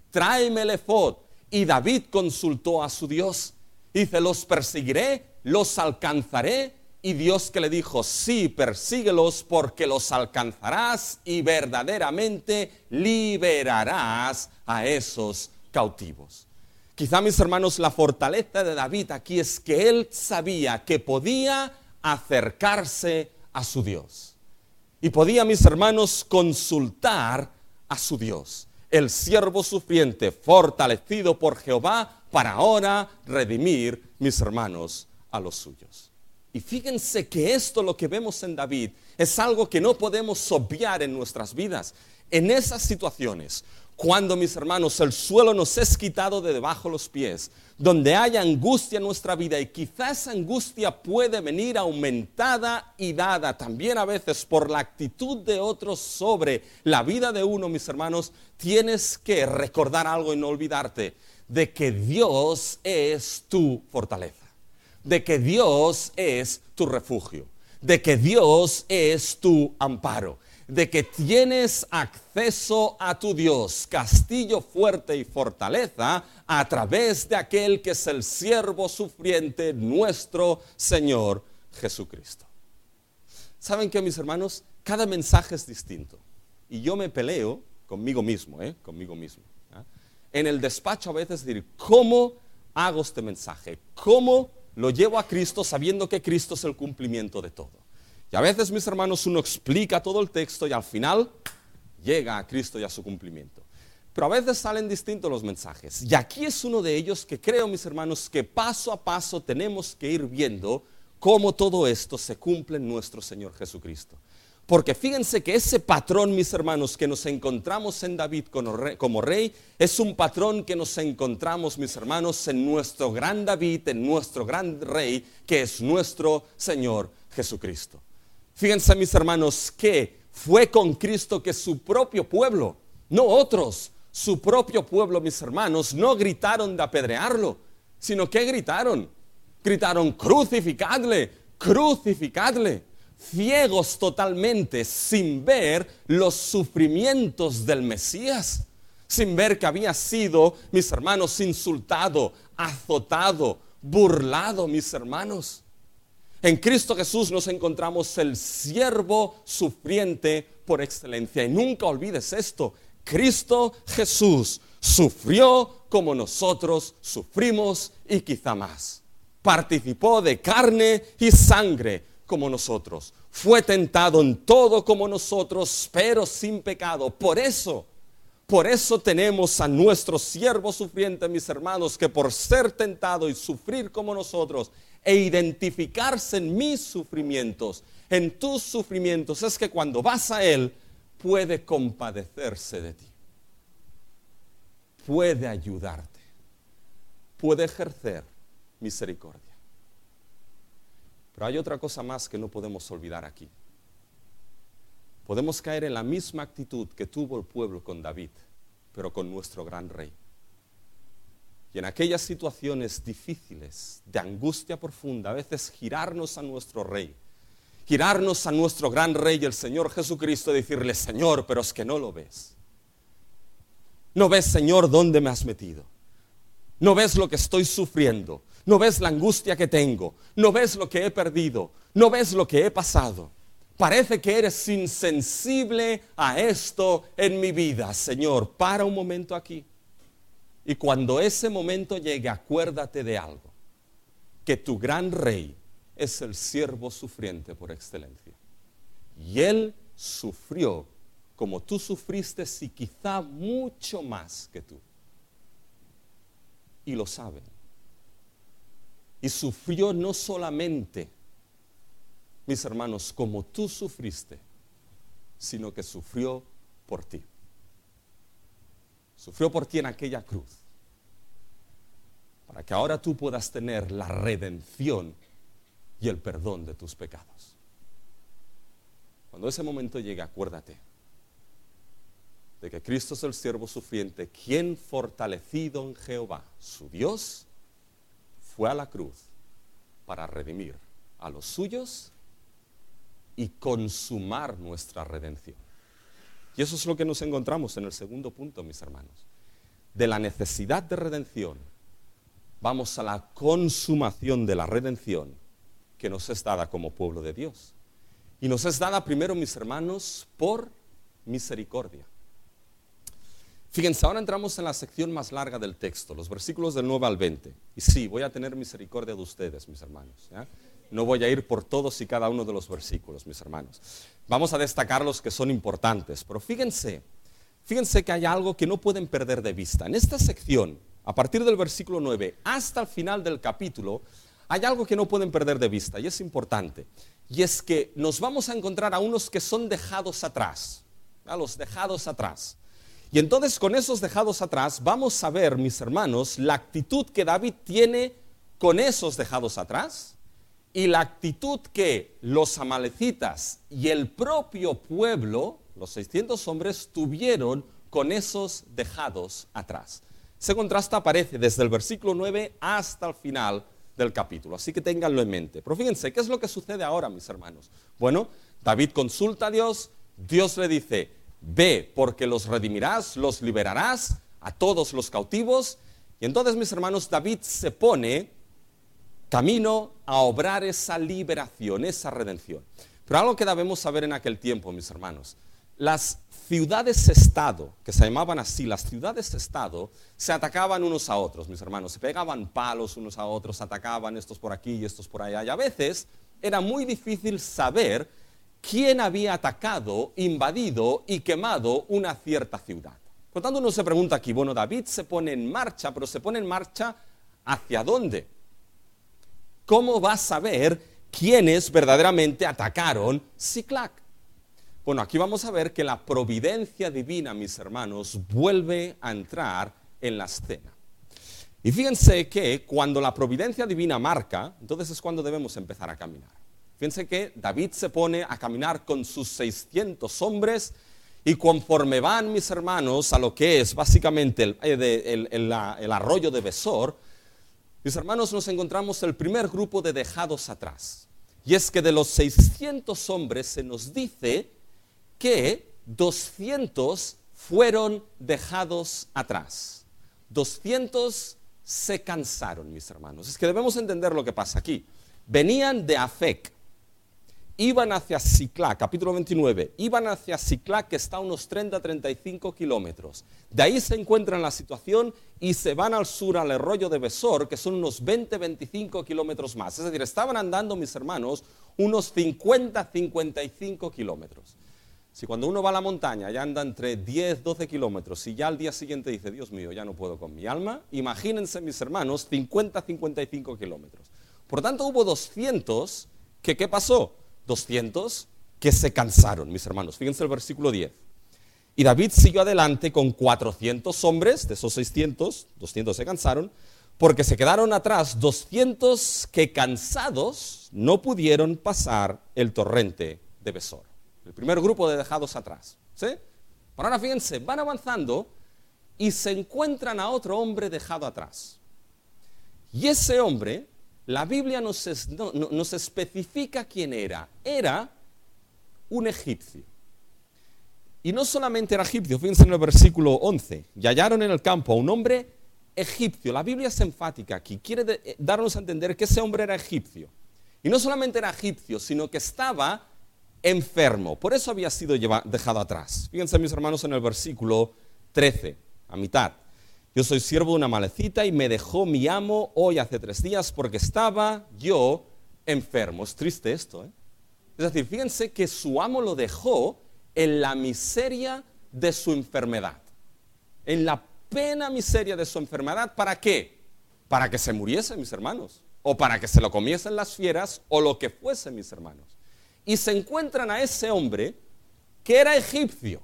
Speaker 1: tráeme el efod. Y David consultó a su Dios. Dice, los perseguiré, los alcanzaré. Y Dios que le dijo, sí, persíguelos porque los alcanzarás y verdaderamente liberarás a esos cautivos. Quizá, mis hermanos, la fortaleza de David aquí es que él sabía que podía acercarse a su Dios. Y podía, mis hermanos, consultar a su Dios. El siervo sufriente, fortalecido por Jehová, para ahora redimir, mis hermanos, a los suyos. Y fíjense que esto, lo que vemos en David, es algo que no podemos obviar en nuestras vidas. En esas situaciones, cuando, mis hermanos, el suelo nos es quitado de debajo de los pies, donde haya angustia en nuestra vida, y quizás esa angustia puede venir aumentada y dada también a veces por la actitud de otros sobre la vida de uno, mis hermanos, tienes que recordar algo y no olvidarte de que Dios es tu fortaleza, de que Dios es tu refugio, de que Dios es tu amparo, de que tienes acceso a tu Dios, castillo fuerte y fortaleza, a través de aquel que es el siervo sufriente, nuestro Señor Jesucristo. ¿Saben qué, mis hermanos? Cada mensaje es distinto. Y yo me peleo conmigo mismo, conmigo mismo. En el despacho a veces decir, ¿cómo hago este mensaje? ¿Cómo lo llevo a Cristo sabiendo que Cristo es el cumplimiento de todo? Y a veces, mis hermanos, uno explica todo el texto y al final llega a Cristo y a su cumplimiento. Pero a veces salen distintos los mensajes. Y aquí es uno de ellos que creo, mis hermanos, que paso a paso tenemos que ir viendo cómo todo esto se cumple en nuestro Señor Jesucristo. Porque fíjense que ese patrón, mis hermanos, que nos encontramos en David como rey, es un patrón que nos encontramos, mis hermanos, en nuestro gran David, en nuestro gran rey, que es nuestro Señor Jesucristo. Fíjense, mis hermanos, que fue con Cristo que su propio pueblo, no otros, su propio pueblo, mis hermanos, no gritaron de apedrearlo, sino que gritaron. Gritaron, crucificadle, crucificadle. Ciegos totalmente, sin ver los sufrimientos del Mesías, sin ver que había sido, mis hermanos, insultado, azotado, burlado, mis hermanos. En Cristo Jesús nos encontramos el siervo sufriente por excelencia. Y nunca olvides esto, Cristo Jesús sufrió como nosotros sufrimos y quizá más. Participó de carne y sangre como nosotros. Fue tentado en todo como nosotros, pero sin pecado. Por eso tenemos a nuestro siervo sufriente, mis hermanos, que por ser tentado y sufrir como nosotros e identificarse en mis sufrimientos, en tus sufrimientos, es que cuando vas a Él, puede compadecerse de ti. Puede ayudarte. Puede ejercer misericordia. Pero hay otra cosa más que no podemos olvidar aquí. Podemos caer en la misma actitud que tuvo el pueblo con David, pero con nuestro gran rey. Y en aquellas situaciones difíciles, de angustia profunda, a veces girarnos a nuestro rey, girarnos a nuestro gran rey, el Señor Jesucristo, y decirle, Señor, pero es que no lo ves. No ves, Señor, dónde me has metido. No ves lo que estoy sufriendo. No ves la angustia que tengo. No ves lo que he perdido. No ves lo que he pasado. Parece que eres insensible a esto en mi vida. Señor, para un momento aquí. Y cuando ese momento llegue, acuérdate de algo. Que tu gran rey es el siervo sufriente por excelencia. Y Él sufrió como tú sufriste y quizá mucho más que tú. Y lo saben. Y sufrió no solamente, mis hermanos, como tú sufriste, sino que sufrió por ti. Sufrió por ti en aquella cruz, para que ahora tú puedas tener la redención y el perdón de tus pecados. Cuando ese momento llegue, acuérdate de que Cristo es el siervo sufriente, quien fortalecido en Jehová, su Dios, fue a la cruz para redimir a los suyos y consumar nuestra redención. Y eso es lo que nos encontramos en el segundo punto, mis hermanos. de la necesidad de redención, vamos a la consumación de la redención que nos es dada como pueblo de Dios. Y nos es dada primero, mis hermanos, por misericordia. Fíjense, ahora entramos en la sección más larga del texto, los versículos del 9 al 20. Y sí, voy a tener misericordia de ustedes, mis hermanos, ¿ya? No voy a ir por todos y cada uno de los versículos, mis hermanos. Vamos a destacar los que son importantes, pero fíjense que hay algo que no pueden perder de vista. En esta sección, a partir del versículo 9 hasta el final del capítulo, hay algo que no pueden perder de vista y es importante. Y es que nos vamos a encontrar a unos que son dejados atrás, a los dejados atrás. Y entonces con esos dejados atrás vamos a ver, mis hermanos, la actitud que David tiene con esos dejados atrás y la actitud que los amalecitas y el propio pueblo, los 600 hombres, tuvieron con esos dejados atrás. Ese contraste aparece desde el versículo 9 hasta el final del capítulo, así que ténganlo en mente. Pero fíjense, ¿qué es lo que sucede ahora, mis hermanos? Bueno, David consulta a Dios, Dios le dice: ve, porque los redimirás, los liberarás a todos los cautivos. Y entonces, mis hermanos, David se pone camino a obrar esa liberación, esa redención. Pero algo que debemos saber en aquel tiempo, mis hermanos: las ciudades-estado, que se llamaban así, las ciudades-estado, se atacaban unos a otros, mis hermanos. Se pegaban palos unos a otros, atacaban estos por aquí y estos por allá. Y a veces era muy difícil saber quién había atacado, invadido y quemado una cierta ciudad. Por lo tanto, uno se pregunta aquí, bueno, David se pone en marcha, pero se pone en marcha ¿hacia dónde? ¿Cómo va a saber quiénes verdaderamente atacaron Siclac? Bueno, aquí vamos a ver que la providencia divina, mis hermanos, vuelve a entrar en la escena. Y fíjense que cuando la providencia divina marca, entonces es cuando debemos empezar a caminar. Fíjense que David se pone a caminar con sus 600 hombres y conforme van, mis hermanos, a lo que es básicamente el arroyo de Besor, mis hermanos, nos encontramos el primer grupo de dejados atrás. Y es que de los 600 hombres se nos dice que 200 fueron dejados atrás. 200 se cansaron, mis hermanos. Es que debemos entender lo que pasa aquí. Venían de Afec, iban hacia Siclac, capítulo 29, iban hacia Siclac, que está a unos 30-35 kilómetros. De ahí se encuentran la situación y se van al sur, al arroyo de Besor, que son unos 20-25 kilómetros más. Es decir, estaban andando, mis hermanos, unos 50-55 kilómetros. Si cuando uno va a la montaña ya anda entre 10-12 kilómetros y ya al día siguiente dice, Dios mío, ya no puedo con mi alma, imagínense, mis hermanos, 50-55 kilómetros. Por tanto, hubo 200 que, ¿qué pasó? 200 que se cansaron, mis hermanos. Fíjense el versículo 10. Y David siguió adelante con 400 hombres, de esos 600, 200 se cansaron, porque se quedaron atrás 200 que cansados no pudieron pasar el torrente de Besor. El primer grupo de dejados atrás, ¿sí? Pero ahora fíjense, van avanzando y se encuentran a otro hombre dejado atrás. Y ese hombre, la Biblia nos especifica quién era. Era un egipcio. Y no solamente era egipcio, fíjense en el versículo 11. Y hallaron en el campo a un hombre egipcio. La Biblia es enfática aquí, quiere darnos a entender que ese hombre era egipcio. Y no solamente era egipcio, sino que estaba enfermo. Por eso había sido dejado atrás. Fíjense, mis hermanos, en el versículo 13, a mitad. Yo soy siervo de una malecita y me dejó mi amo hoy hace 3 días porque estaba yo enfermo. Es triste esto, ¿eh? Es decir, fíjense que su amo lo dejó en la miseria de su enfermedad. En la pena miseria de su enfermedad. ¿Para qué? Para que se muriese, mis hermanos. O para que se lo comiesen las fieras o lo que fuese, mis hermanos. Y se encuentran a ese hombre que era egipcio.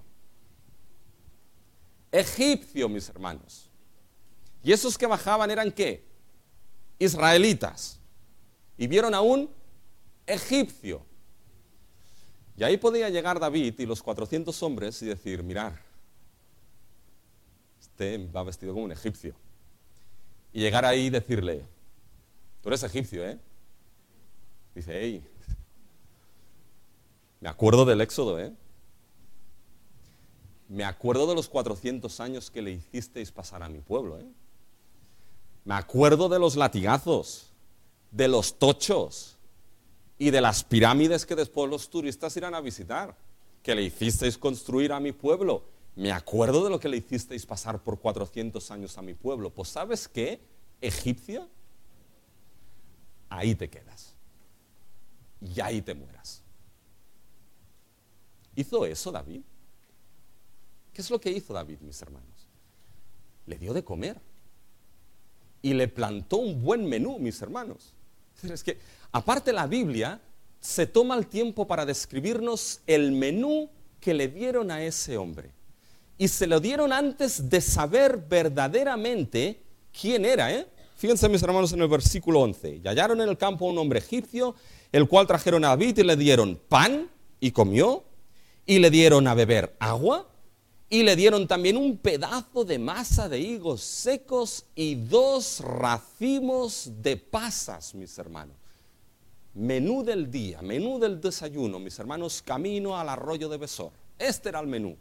Speaker 1: Egipcio, mis hermanos. Y esos que bajaban eran ¿qué? Israelitas. Y vieron a un egipcio. Y ahí podía llegar David y los 400 hombres y decir, mirad, este va vestido como un egipcio. Y llegar ahí y decirle, tú eres egipcio, ¿eh? Dice, hey, me acuerdo del Éxodo, ¿eh? me acuerdo de los 400 años que le hicisteis pasar a mi pueblo. Me acuerdo de los latigazos, de los tochos y de las pirámides que después los turistas irán a visitar, que le hicisteis construir a mi pueblo. Me acuerdo de lo que le hicisteis pasar por 400 años a mi pueblo. Pues ¿sabes qué? Egipcia, ahí te quedas y ahí te mueras. ¿Hizo eso David? ¿Qué es lo que hizo David, mis hermanos? Le dio de comer y le plantó un buen menú, mis hermanos. Es que, aparte, la Biblia se toma el tiempo para describirnos el menú que le dieron a ese hombre. Y se lo dieron antes de saber verdaderamente quién era, Fíjense, mis hermanos, en el versículo 11. Y hallaron en el campo a un hombre egipcio, el cual trajeron a David y le dieron pan y comió, y le dieron a beber agua, y le dieron también un pedazo de masa de higos secos y 2 racimos de pasas, mis hermanos. Menú del día, menú del desayuno, mis hermanos, camino al arroyo de Besor. Este era el menú.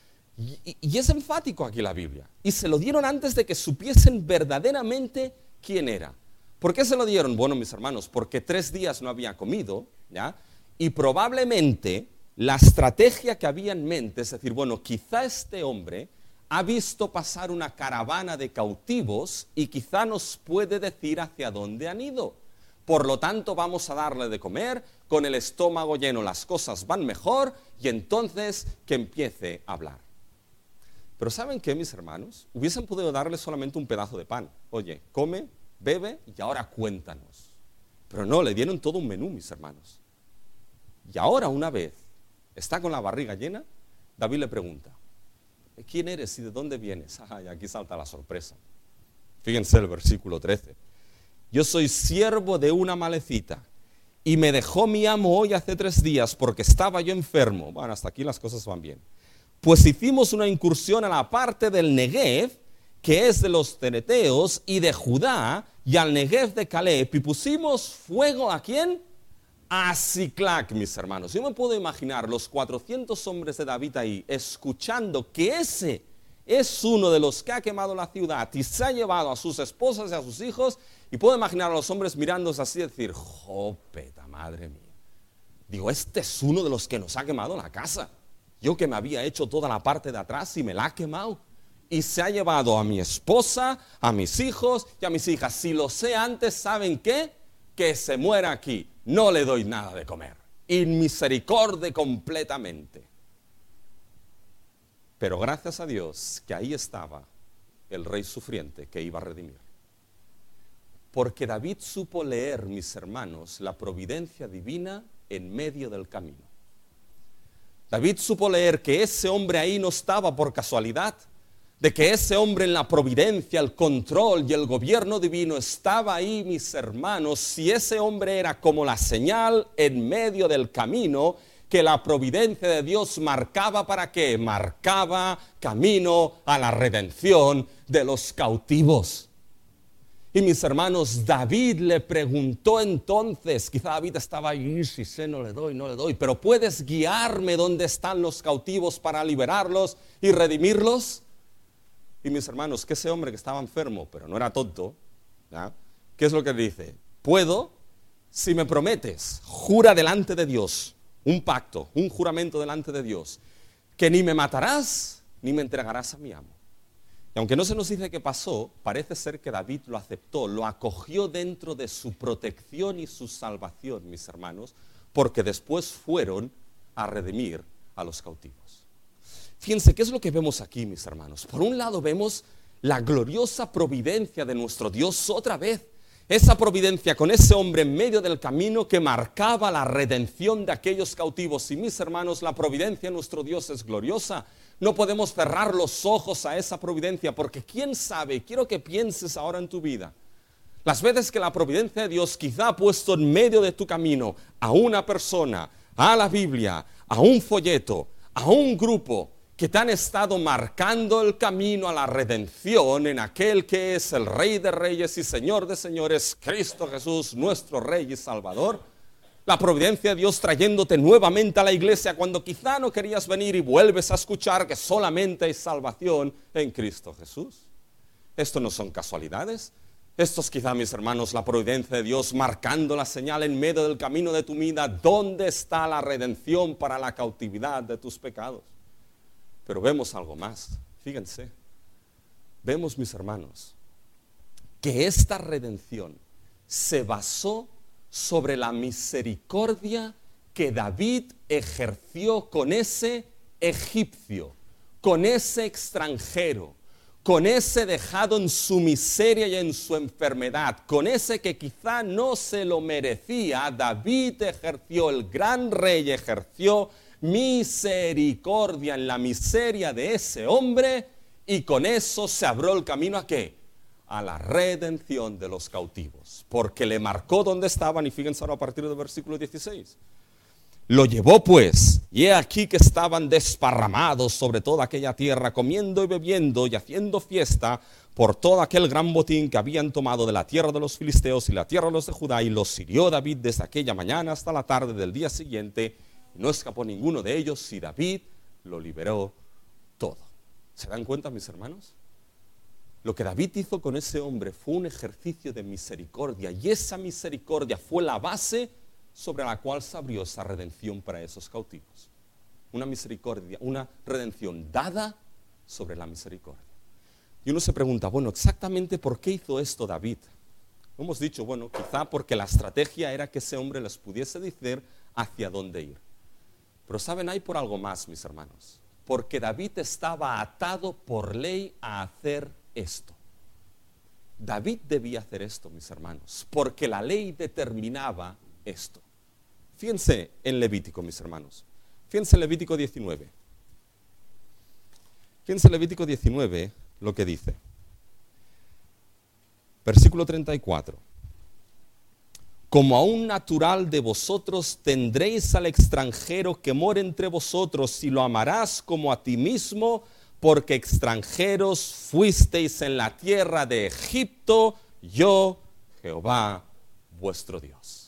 Speaker 1: Y es enfático aquí la Biblia. Y se lo dieron antes de que supiesen verdaderamente quién era. ¿Por qué se lo dieron? Bueno, mis hermanos, porque 3 días no había comido, ¿ya? Y probablemente la estrategia que había en mente es decir, bueno, quizá este hombre ha visto pasar una caravana de cautivos y quizá nos puede decir hacia dónde han ido. Por lo tanto, vamos a darle de comer, con el estómago lleno las cosas van mejor y entonces que empiece a hablar. Pero ¿saben qué, mis hermanos? Hubiesen podido darle solamente un pedazo de pan. Oye, come, bebe y ahora cuéntanos. Pero no, le dieron todo un menú, mis hermanos. Y ahora, una vez está con la barriga llena, David le pregunta, ¿quién eres y de dónde vienes? Y aquí salta la sorpresa. Fíjense el versículo 13. Yo soy siervo de una malecita y me dejó mi amo hoy hace 3 días porque estaba yo enfermo. Bueno, hasta aquí las cosas van bien. Pues hicimos una incursión a la parte del Negev, que es de los cereteos y de Judá, y al Negev de Caleb, y pusimos fuego ¿a quién? A Siclac, mis hermanos. Yo me puedo imaginar los 400 hombres de David ahí, escuchando que ese es uno de los que ha quemado la ciudad y se ha llevado a sus esposas y a sus hijos, y puedo imaginar a los hombres mirándose así y decir, ¡jopeta, madre mía! Digo, este es uno de los que nos ha quemado la casa. Yo que me había hecho toda la parte de atrás y me la ha quemado. Y se ha llevado a mi esposa, a mis hijos y a mis hijas. Si lo sé antes, ¿saben qué? Que se muera aquí. No le doy nada de comer. Inmisericordia completamente. Pero gracias a Dios que ahí estaba el rey sufriente que iba a redimir. Porque David supo leer, mis hermanos, la providencia divina en medio del camino. David supo leer que ese hombre ahí no estaba por casualidad, de que ese hombre en la providencia, el control y el gobierno divino estaba ahí, mis hermanos, si ese hombre era como la señal en medio del camino que la providencia de Dios marcaba. ¿Para qué? Marcaba camino a la redención de los cautivos. Y mis hermanos, David le preguntó entonces, quizá David estaba ahí, si sé, no le doy, pero ¿puedes guiarme dónde están los cautivos para liberarlos y redimirlos? Y mis hermanos, que ese hombre que estaba enfermo, pero no era tonto, ¿ya? ¿Qué es lo que dice? Puedo, si me prometes, jura delante de Dios, un pacto, un juramento delante de Dios, que ni me matarás ni me entregarás a mi amo. Y aunque no se nos dice qué pasó, parece ser que David lo aceptó, lo acogió dentro de su protección y su salvación, mis hermanos, porque después fueron a redimir a los cautivos. Fíjense, ¿qué es lo que vemos aquí, mis hermanos? Por un lado vemos la gloriosa providencia de nuestro Dios otra vez. Esa providencia con ese hombre en medio del camino que marcaba la redención de aquellos cautivos. Y mis hermanos, la providencia de nuestro Dios es gloriosa. No podemos cerrar los ojos a esa providencia, porque quién sabe, quiero que pienses ahora en tu vida. Las veces que la providencia de Dios quizá ha puesto en medio de tu camino a una persona, a la Biblia, a un folleto, a un grupo que te han estado marcando el camino a la redención en aquel que es el Rey de Reyes y Señor de Señores, Cristo Jesús, nuestro Rey y Salvador. La providencia de Dios trayéndote nuevamente a la iglesia cuando quizá no querías venir y vuelves a escuchar que solamente hay salvación en Cristo Jesús. Esto no son casualidades. Esto es quizá, mis hermanos, la providencia de Dios marcando la señal en medio del camino de tu vida. ¿Dónde está la redención para la cautividad de tus pecados? Pero vemos algo más. Fíjense. Vemos, mis hermanos, que esta redención se basó sobre la misericordia que David ejerció con ese egipcio, con ese extranjero, con ese dejado en su miseria y en su enfermedad, con ese que quizá no se lo merecía. David ejerció, el gran rey ejerció misericordia en la miseria de ese hombre, y con eso se abrió el camino ¿a qué? A la redención de los cautivos, porque le marcó dónde estaban, y fíjense ahora a partir del versículo 16. Lo llevó pues, y he aquí que estaban desparramados sobre toda aquella tierra, comiendo y bebiendo y haciendo fiesta por todo aquel gran botín que habían tomado de la tierra de los filisteos y la tierra de los de Judá, y los hirió David desde aquella mañana hasta la tarde del día siguiente, y no escapó ninguno de ellos, y David lo liberó todo. ¿Se dan cuenta, mis hermanos? Lo que David hizo con ese hombre fue un ejercicio de misericordia, y esa misericordia fue la base sobre la cual se abrió esa redención para esos cautivos. Una misericordia, una redención dada sobre la misericordia. Y uno se pregunta, bueno, exactamente por qué hizo esto David. Hemos dicho, bueno, quizá porque la estrategia era que ese hombre les pudiese decir hacia dónde ir. Pero saben, hay por algo más, mis hermanos. Porque David estaba atado por ley a hacer esto. David debía hacer esto, mis hermanos, porque la ley determinaba esto. Fíjense en Levítico, mis hermanos. Fíjense en Levítico 19. Fíjense en Levítico 19 lo que dice. Versículo 34. Como a un natural de vosotros tendréis al extranjero que mora entre vosotros, y lo amarás como a ti mismo, porque extranjeros fuisteis en la tierra de Egipto, yo, Jehová, vuestro Dios.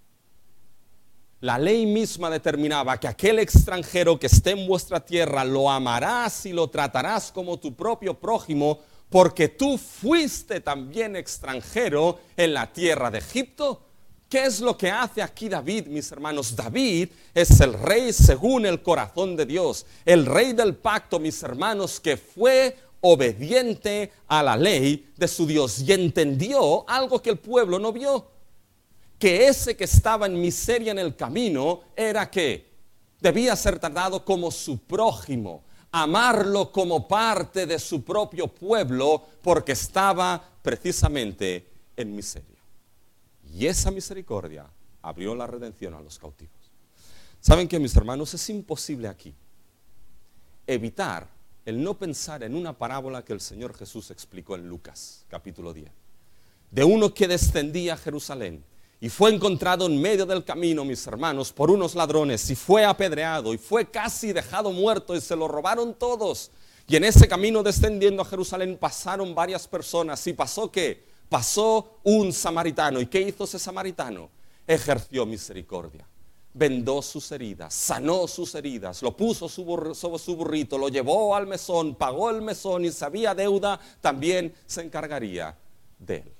Speaker 1: La ley misma determinaba que aquel extranjero que esté en vuestra tierra lo amarás y lo tratarás como tu propio prójimo, porque tú fuiste también extranjero en la tierra de Egipto. ¿Qué es lo que hace aquí David, mis hermanos? David es el rey según el corazón de Dios, el rey del pacto, mis hermanos, que fue obediente a la ley de su Dios y entendió algo que el pueblo no vio. Que ese que estaba en miseria en el camino era que debía ser tratado como su prójimo, amarlo como parte de su propio pueblo, porque estaba precisamente en miseria. Y esa misericordia abrió la redención a los cautivos. ¿Saben qué, mis hermanos? Es imposible aquí evitar el no pensar en una parábola que el Señor Jesús explicó en Lucas, capítulo 10, de uno que descendía a Jerusalén y fue encontrado en medio del camino, mis hermanos, por unos ladrones, y fue apedreado, y fue casi dejado muerto, y se lo robaron todos. Y en ese camino descendiendo a Jerusalén pasaron varias personas, y ¿pasó qué? Pasó un samaritano. ¿Y qué hizo ese samaritano? Ejerció misericordia, vendó sus heridas, sanó sus heridas, lo puso sobre su burrito, lo llevó al mesón, pagó el mesón, y si había deuda también se encargaría de él.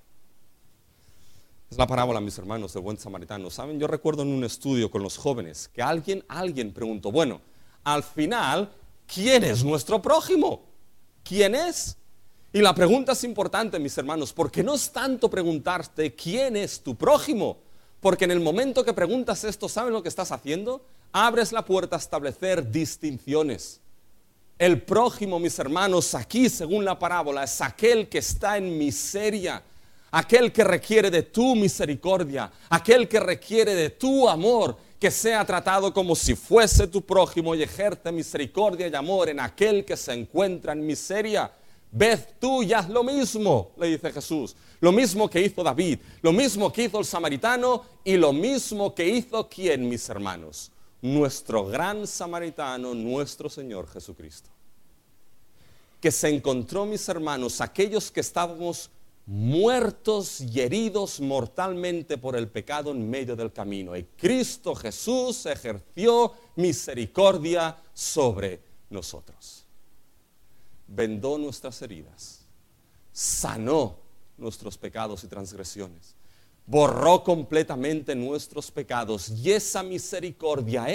Speaker 1: Es la parábola, mis hermanos, del buen samaritano. ¿Saben? Yo recuerdo en un estudio con los jóvenes que alguien preguntó, bueno, al final, ¿quién es nuestro prójimo? ¿Quién es? Y la pregunta es importante, mis hermanos, porque no es tanto preguntarte quién es tu prójimo, porque en el momento que preguntas esto, ¿saben lo que estás haciendo? Abres la puerta a establecer distinciones. El prójimo, mis hermanos, aquí, según la parábola, es aquel que está en miseria, aquel que requiere de tu misericordia, aquel que requiere de tu amor, que sea tratado como si fuese tu prójimo y ejerce misericordia y amor en aquel que se encuentra en miseria. Ved tú y haz lo mismo, le dice Jesús. Lo mismo que hizo David, lo mismo que hizo el samaritano y lo mismo que hizo ¿quién, mis hermanos? Nuestro gran samaritano, nuestro Señor Jesucristo. Que se encontró, mis hermanos, aquellos que estábamos muertos y heridos mortalmente por el pecado en medio del camino. Y Cristo Jesús ejerció misericordia sobre nosotros. Vendó nuestras heridas, sanó nuestros pecados y transgresiones, borró completamente nuestros pecados, y esa misericordia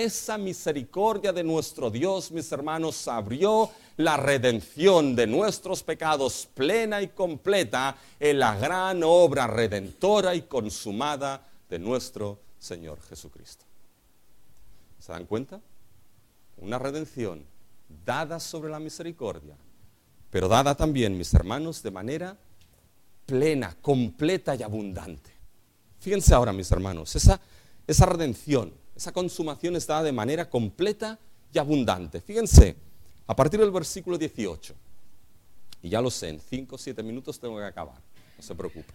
Speaker 1: de nuestro Dios, mis hermanos, abrió la redención de nuestros pecados plena y completa en la gran obra redentora y consumada de nuestro Señor Jesucristo. ¿Se dan cuenta? Una redención dada sobre la misericordia, pero dada también, mis hermanos, de manera plena, completa y abundante. Fíjense ahora, mis hermanos, esa redención, esa consumación está dada de manera completa y abundante. Fíjense, a partir del versículo 18, y ya lo sé, en 5 o 7 minutos tengo que acabar, no se preocupe.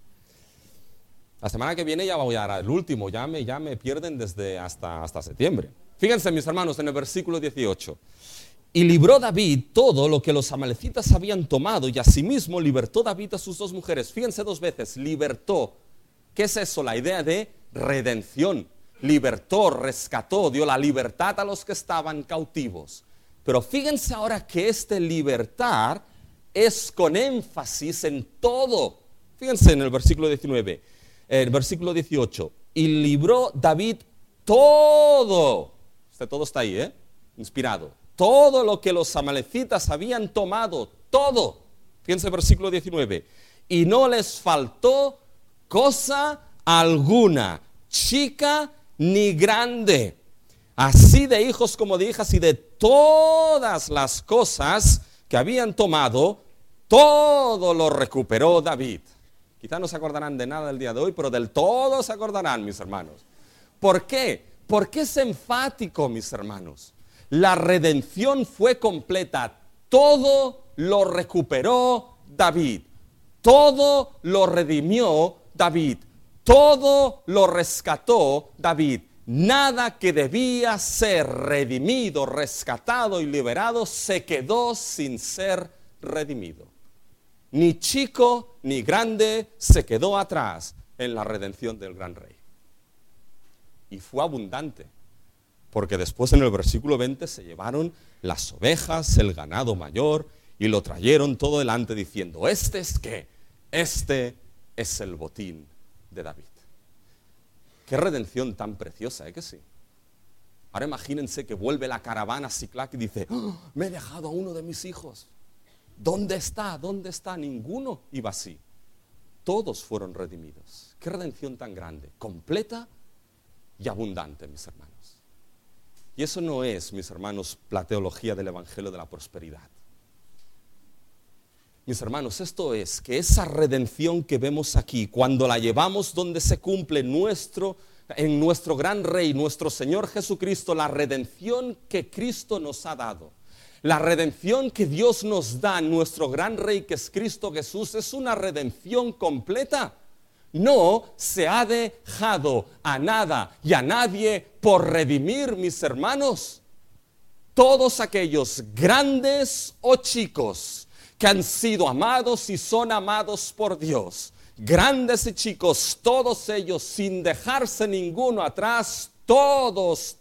Speaker 1: La semana que viene ya voy a dar el último, ya me pierden desde hasta septiembre. Fíjense, mis hermanos, en el versículo 18. Y libró David todo lo que los amalecitas habían tomado, y asimismo libertó David a sus 2 mujeres. Fíjense 2 veces, libertó. ¿Qué es eso? La idea de redención. Libertó, rescató, dio la libertad a los que estaban cautivos. Pero fíjense ahora que este libertar es con énfasis en todo. Fíjense en el versículo 19, el versículo 18. Y libró David todo. Este todo está ahí, inspirado. Todo lo que los amalecitas habían tomado, todo. Fíjense el versículo 19. Y no les faltó cosa alguna, chica ni grande, así de hijos como de hijas, y de todas las cosas que habían tomado, todo lo recuperó David. Quizá no se acordarán de nada el día de hoy, pero del todo se acordarán, mis hermanos. ¿Por qué? Porque es enfático, mis hermanos. La redención fue completa, todo lo recuperó David, todo lo redimió David, todo lo rescató David. Nada que debía ser redimido, rescatado y liberado se quedó sin ser redimido. Ni chico ni grande se quedó atrás en la redención del gran rey. Y fue abundante, porque después en el versículo 20 se llevaron las ovejas, el ganado mayor, y lo trajeron todo delante diciendo: ¿este es qué? Este es el botín de David. Qué redención tan preciosa, que sí. Ahora imagínense que vuelve la caravana a Siclac y dice: ¡oh, me he dejado a uno de mis hijos! ¿Dónde está? ¿Dónde está? Ninguno iba así. Todos fueron redimidos. Qué redención tan grande, completa y abundante, mis hermanos. Y eso no es, mis hermanos, la teología del Evangelio de la prosperidad. Mis hermanos, esto es que esa redención que vemos aquí, cuando la llevamos donde se cumple en nuestro gran Rey, nuestro Señor Jesucristo, la redención que Cristo nos ha dado, la redención que Dios nos da en nuestro gran Rey, que es Cristo Jesús, es una redención completa. No se ha dejado a nada y a nadie por redimir, mis hermanos. Todos aquellos grandes o chicos que han sido amados y son amados por Dios, grandes y chicos, todos ellos, sin dejarse ninguno atrás, todos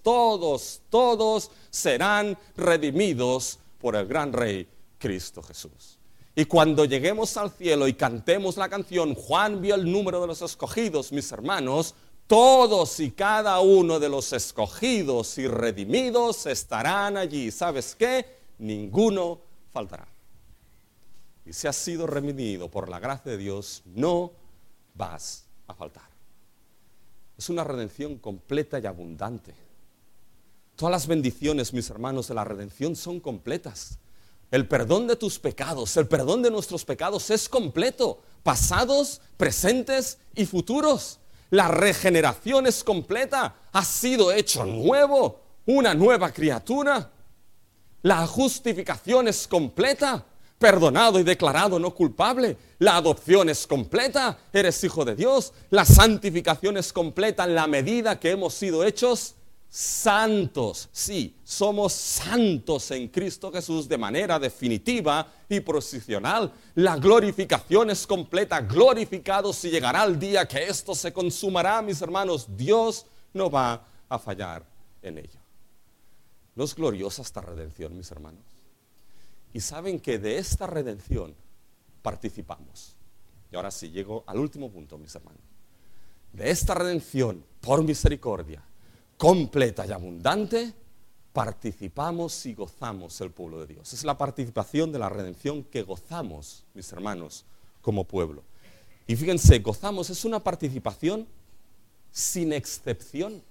Speaker 1: serán redimidos por el gran Rey Cristo Jesús. Y cuando lleguemos al cielo y cantemos la canción Juan vio el número de los escogidos, mis hermanos, todos y cada uno de los escogidos y redimidos estarán allí. ¿Sabes qué? Ninguno faltará. Y si has sido redimido por la gracia de Dios, no vas a faltar. Es una redención completa y abundante. Todas las bendiciones, mis hermanos, de la redención son completas. El perdón de tus pecados, el perdón de nuestros pecados es completo, pasados, presentes y futuros. La regeneración es completa, has sido hecho nuevo, una nueva criatura. La justificación es completa, perdonado y declarado no culpable. La adopción es completa, eres hijo de Dios. La santificación es completa en la medida que hemos sido hechos santos. Sí, somos santos en Cristo Jesús de manera definitiva y posicional. La glorificación es completa. Glorificados y llegará el día que esto se consumará, mis hermanos. Dios no va a fallar en ello. ¿No es gloriosa esta redención, mis hermanos? Y saben que de esta redención participamos. Y ahora sí, llego al último punto, mis hermanos. De esta redención, por misericordia, completa y abundante, participamos y gozamos el pueblo de Dios. Es la participación de la redención que gozamos, mis hermanos, como pueblo. Y fíjense, gozamos, es una participación sin excepción.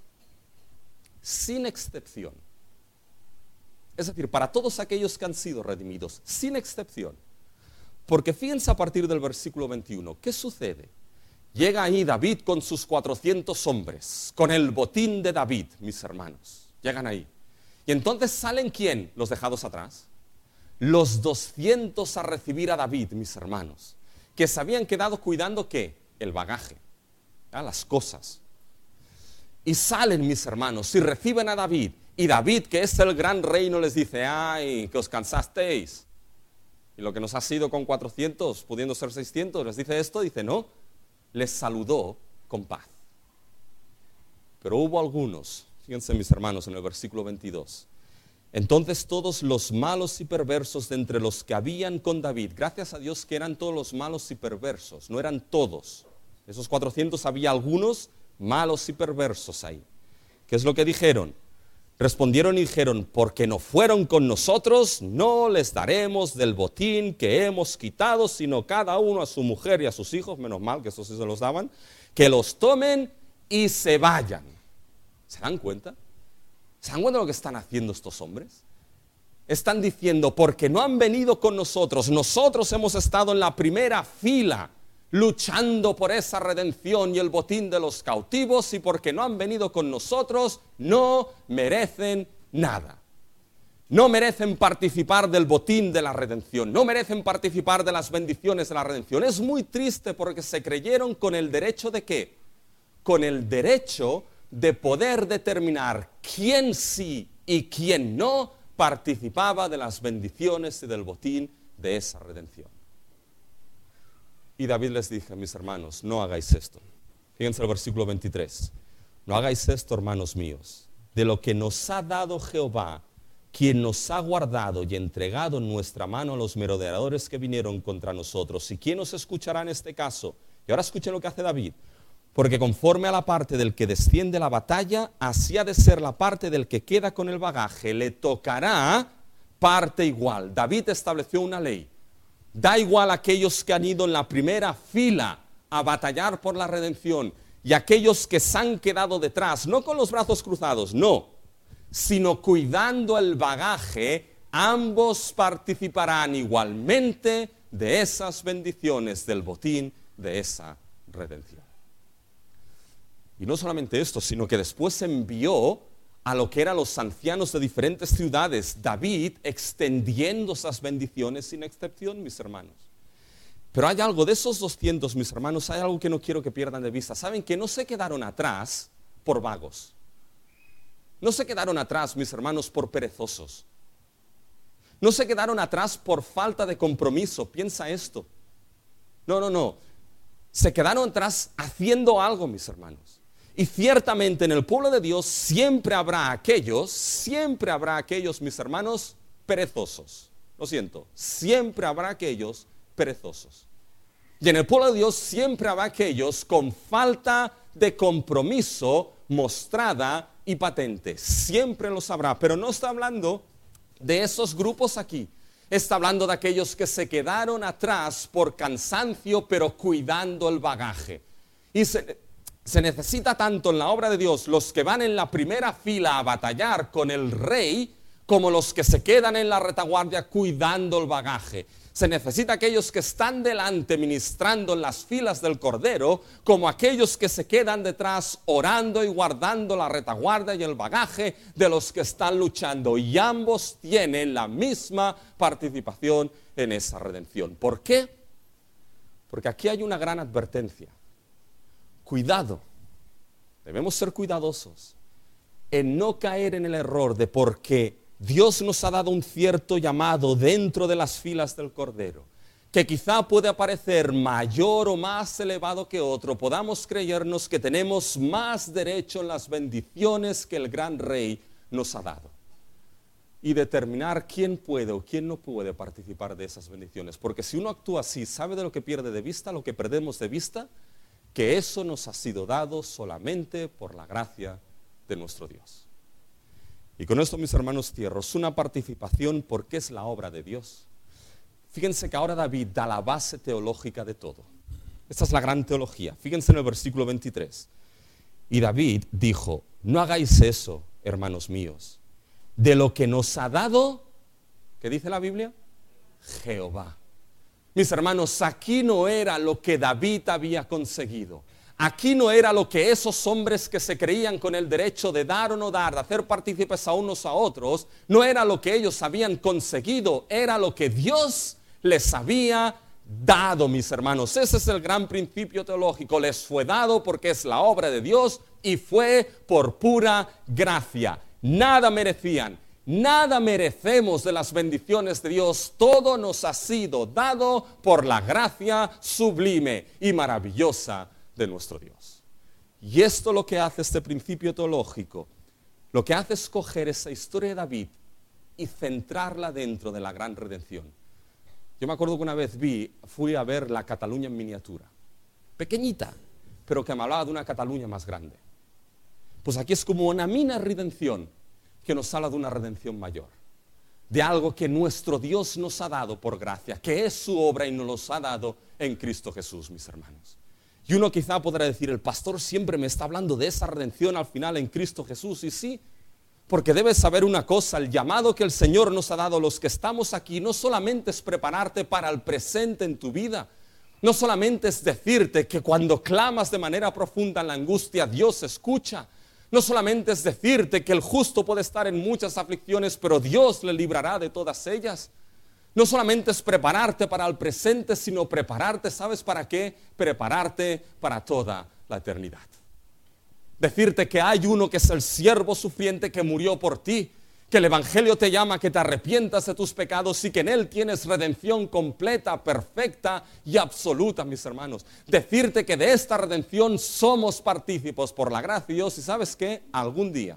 Speaker 1: Sin excepción. Es decir, para todos aquellos que han sido redimidos, sin excepción. Porque fíjense a partir del versículo 21, ¿qué sucede? Llega ahí David con sus 400 hombres, con el botín de David, mis hermanos. Llegan ahí. Y entonces ¿salen quién? Los dejados atrás. Los 200 a recibir a David, mis hermanos, que se habían quedado cuidando ¿qué? El bagaje, las cosas. Y salen, mis hermanos, y reciben a David. Y David, que es el gran rey, no les dice, ay, que os cansasteis. Y lo que nos ha sido con 400, pudiendo ser 600, les dice esto, dice no. Les saludó con paz. Pero hubo algunos, fíjense mis hermanos en el versículo 22, entonces todos los malos y perversos de entre los que habían con David, gracias a Dios que eran todos los malos y perversos, no eran todos, esos 400 había algunos malos y perversos ahí. ¿Qué es lo que dijeron? Respondieron y dijeron, porque no fueron con nosotros, no les daremos del botín que hemos quitado, sino cada uno a su mujer y a sus hijos, menos mal que eso sí se los daban, que los tomen y se vayan. ¿Se dan cuenta? ¿Se dan cuenta de lo que están haciendo estos hombres? Están diciendo, porque no han venido con nosotros, nosotros hemos estado en la primera fila, luchando por esa redención y el botín de los cautivos, y porque no han venido con nosotros, no merecen nada. No merecen participar del botín de la redención, no merecen participar de las bendiciones de la redención. Es muy triste porque se creyeron con el derecho de ¿qué? Con el derecho de poder determinar quién sí y quién no participaba de las bendiciones y del botín de esa redención. Y David les dijo, mis hermanos, no hagáis esto. Fíjense el versículo 23. No hagáis esto, hermanos míos, de lo que nos ha dado Jehová, quien nos ha guardado y entregado en nuestra mano a los merodeadores que vinieron contra nosotros. ¿Y quién nos escuchará en este caso? Y ahora escuchen lo que hace David. Porque conforme a la parte del que desciende la batalla, así ha de ser la parte del que queda con el bagaje. Le tocará parte igual. David estableció una ley. Da igual a aquellos que han ido en la primera fila a batallar por la redención y aquellos que se han quedado detrás, no con los brazos cruzados, no, sino cuidando el bagaje, ambos participarán igualmente de esas bendiciones del botín de esa redención. Y no solamente esto, sino que después envió a lo que eran los ancianos de diferentes ciudades, David extendiendo esas bendiciones sin excepción, mis hermanos. Pero hay algo, de esos 200, mis hermanos, hay algo que no quiero que pierdan de vista. Saben que no se quedaron atrás por vagos. No se quedaron atrás, mis hermanos, por perezosos. No se quedaron atrás por falta de compromiso. Piensa esto. No. Se quedaron atrás haciendo algo, mis hermanos. Y ciertamente en el pueblo de Dios siempre habrá aquellos, mis hermanos, perezosos. Lo siento, siempre habrá aquellos perezosos. Y en el pueblo de Dios siempre habrá aquellos con falta de compromiso mostrada y patente. Siempre los habrá, pero no está hablando de esos grupos aquí. Está hablando de aquellos que se quedaron atrás por cansancio, pero cuidando el bagaje. Y se necesita tanto en la obra de Dios los que van en la primera fila a batallar con el rey, como los que se quedan en la retaguardia cuidando el bagaje. Se necesita aquellos que están delante ministrando en las filas del Cordero, como aquellos que se quedan detrás orando y guardando la retaguardia y el bagaje de los que están luchando. Y ambos tienen la misma participación en esa redención. ¿Por qué? Porque aquí hay una gran advertencia. Cuidado, debemos ser cuidadosos en no caer en el error de porque Dios nos ha dado un cierto llamado dentro de las filas del Cordero, que quizá puede parecer mayor o más elevado que otro, podamos creernos que tenemos más derecho en las bendiciones que el gran Rey nos ha dado. Y determinar quién puede o quién no puede participar de esas bendiciones. Porque si uno actúa así, ¿sabe de lo que pierde de vista? Lo que perdemos de vista, que eso nos ha sido dado solamente por la gracia de nuestro Dios. Y con esto, mis hermanos, cierro. Es una participación porque es la obra de Dios. Fíjense que ahora David da la base teológica de todo. Esta es la gran teología. Fíjense en el versículo 23. Y David dijo, no hagáis eso, hermanos míos, de lo que nos ha dado, ¿qué dice la Biblia? Jehová. Mis hermanos, aquí no era lo que David había conseguido. Aquí no era lo que esos hombres que se creían con el derecho de dar o no dar, de hacer partícipes a unos a otros, no era lo que ellos habían conseguido, era lo que Dios les había dado, mis hermanos. Ese es el gran principio teológico. Les fue dado porque es la obra de Dios y fue por pura gracia. Nada merecían, nada merecemos de las bendiciones de Dios. Todo nos ha sido dado por la gracia sublime y maravillosa de nuestro Dios. Y esto lo que hace este principio teológico, lo que hace es coger esa historia de David y centrarla dentro de la gran redención. Yo me acuerdo que una vez fui a ver la Cataluña en miniatura, pequeñita, pero que me hablaba de una Cataluña más grande. Pues aquí es como una mina redención que nos habla de una redención mayor, de algo que nuestro Dios nos ha dado por gracia, que es su obra y nos lo ha dado en Cristo Jesús, mis hermanos. Y uno quizá podrá decir, el pastor siempre me está hablando de esa redención al final en Cristo Jesús, y sí, porque debes saber una cosa, el llamado que el Señor nos ha dado a los que estamos aquí no solamente es prepararte para el presente en tu vida, no solamente es decirte que cuando clamas de manera profunda en la angustia, Dios escucha. No solamente es decirte que el justo puede estar en muchas aflicciones, pero Dios le librará de todas ellas. No solamente es prepararte para el presente, sino prepararte, ¿sabes para qué? Prepararte para toda la eternidad. Decirte que hay uno que es el siervo sufriente que murió por ti, que el Evangelio te llama a que te arrepientas de tus pecados y que en Él tienes redención completa, perfecta y absoluta, mis hermanos. Decirte que de esta redención somos partícipes por la gracia de Dios y ¿sabes qué? Algún día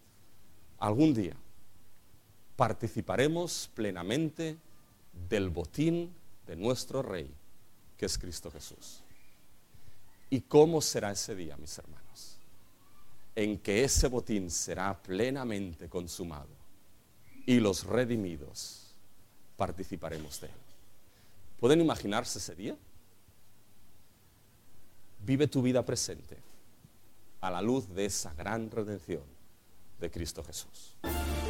Speaker 1: participaremos plenamente del botín de nuestro Rey, que es Cristo Jesús. ¿Y cómo será ese día, mis hermanos? En que ese botín será plenamente consumado y los redimidos participaremos de él. ¿Pueden imaginarse ese día? Vive tu vida presente a la luz de esa gran redención de Cristo Jesús.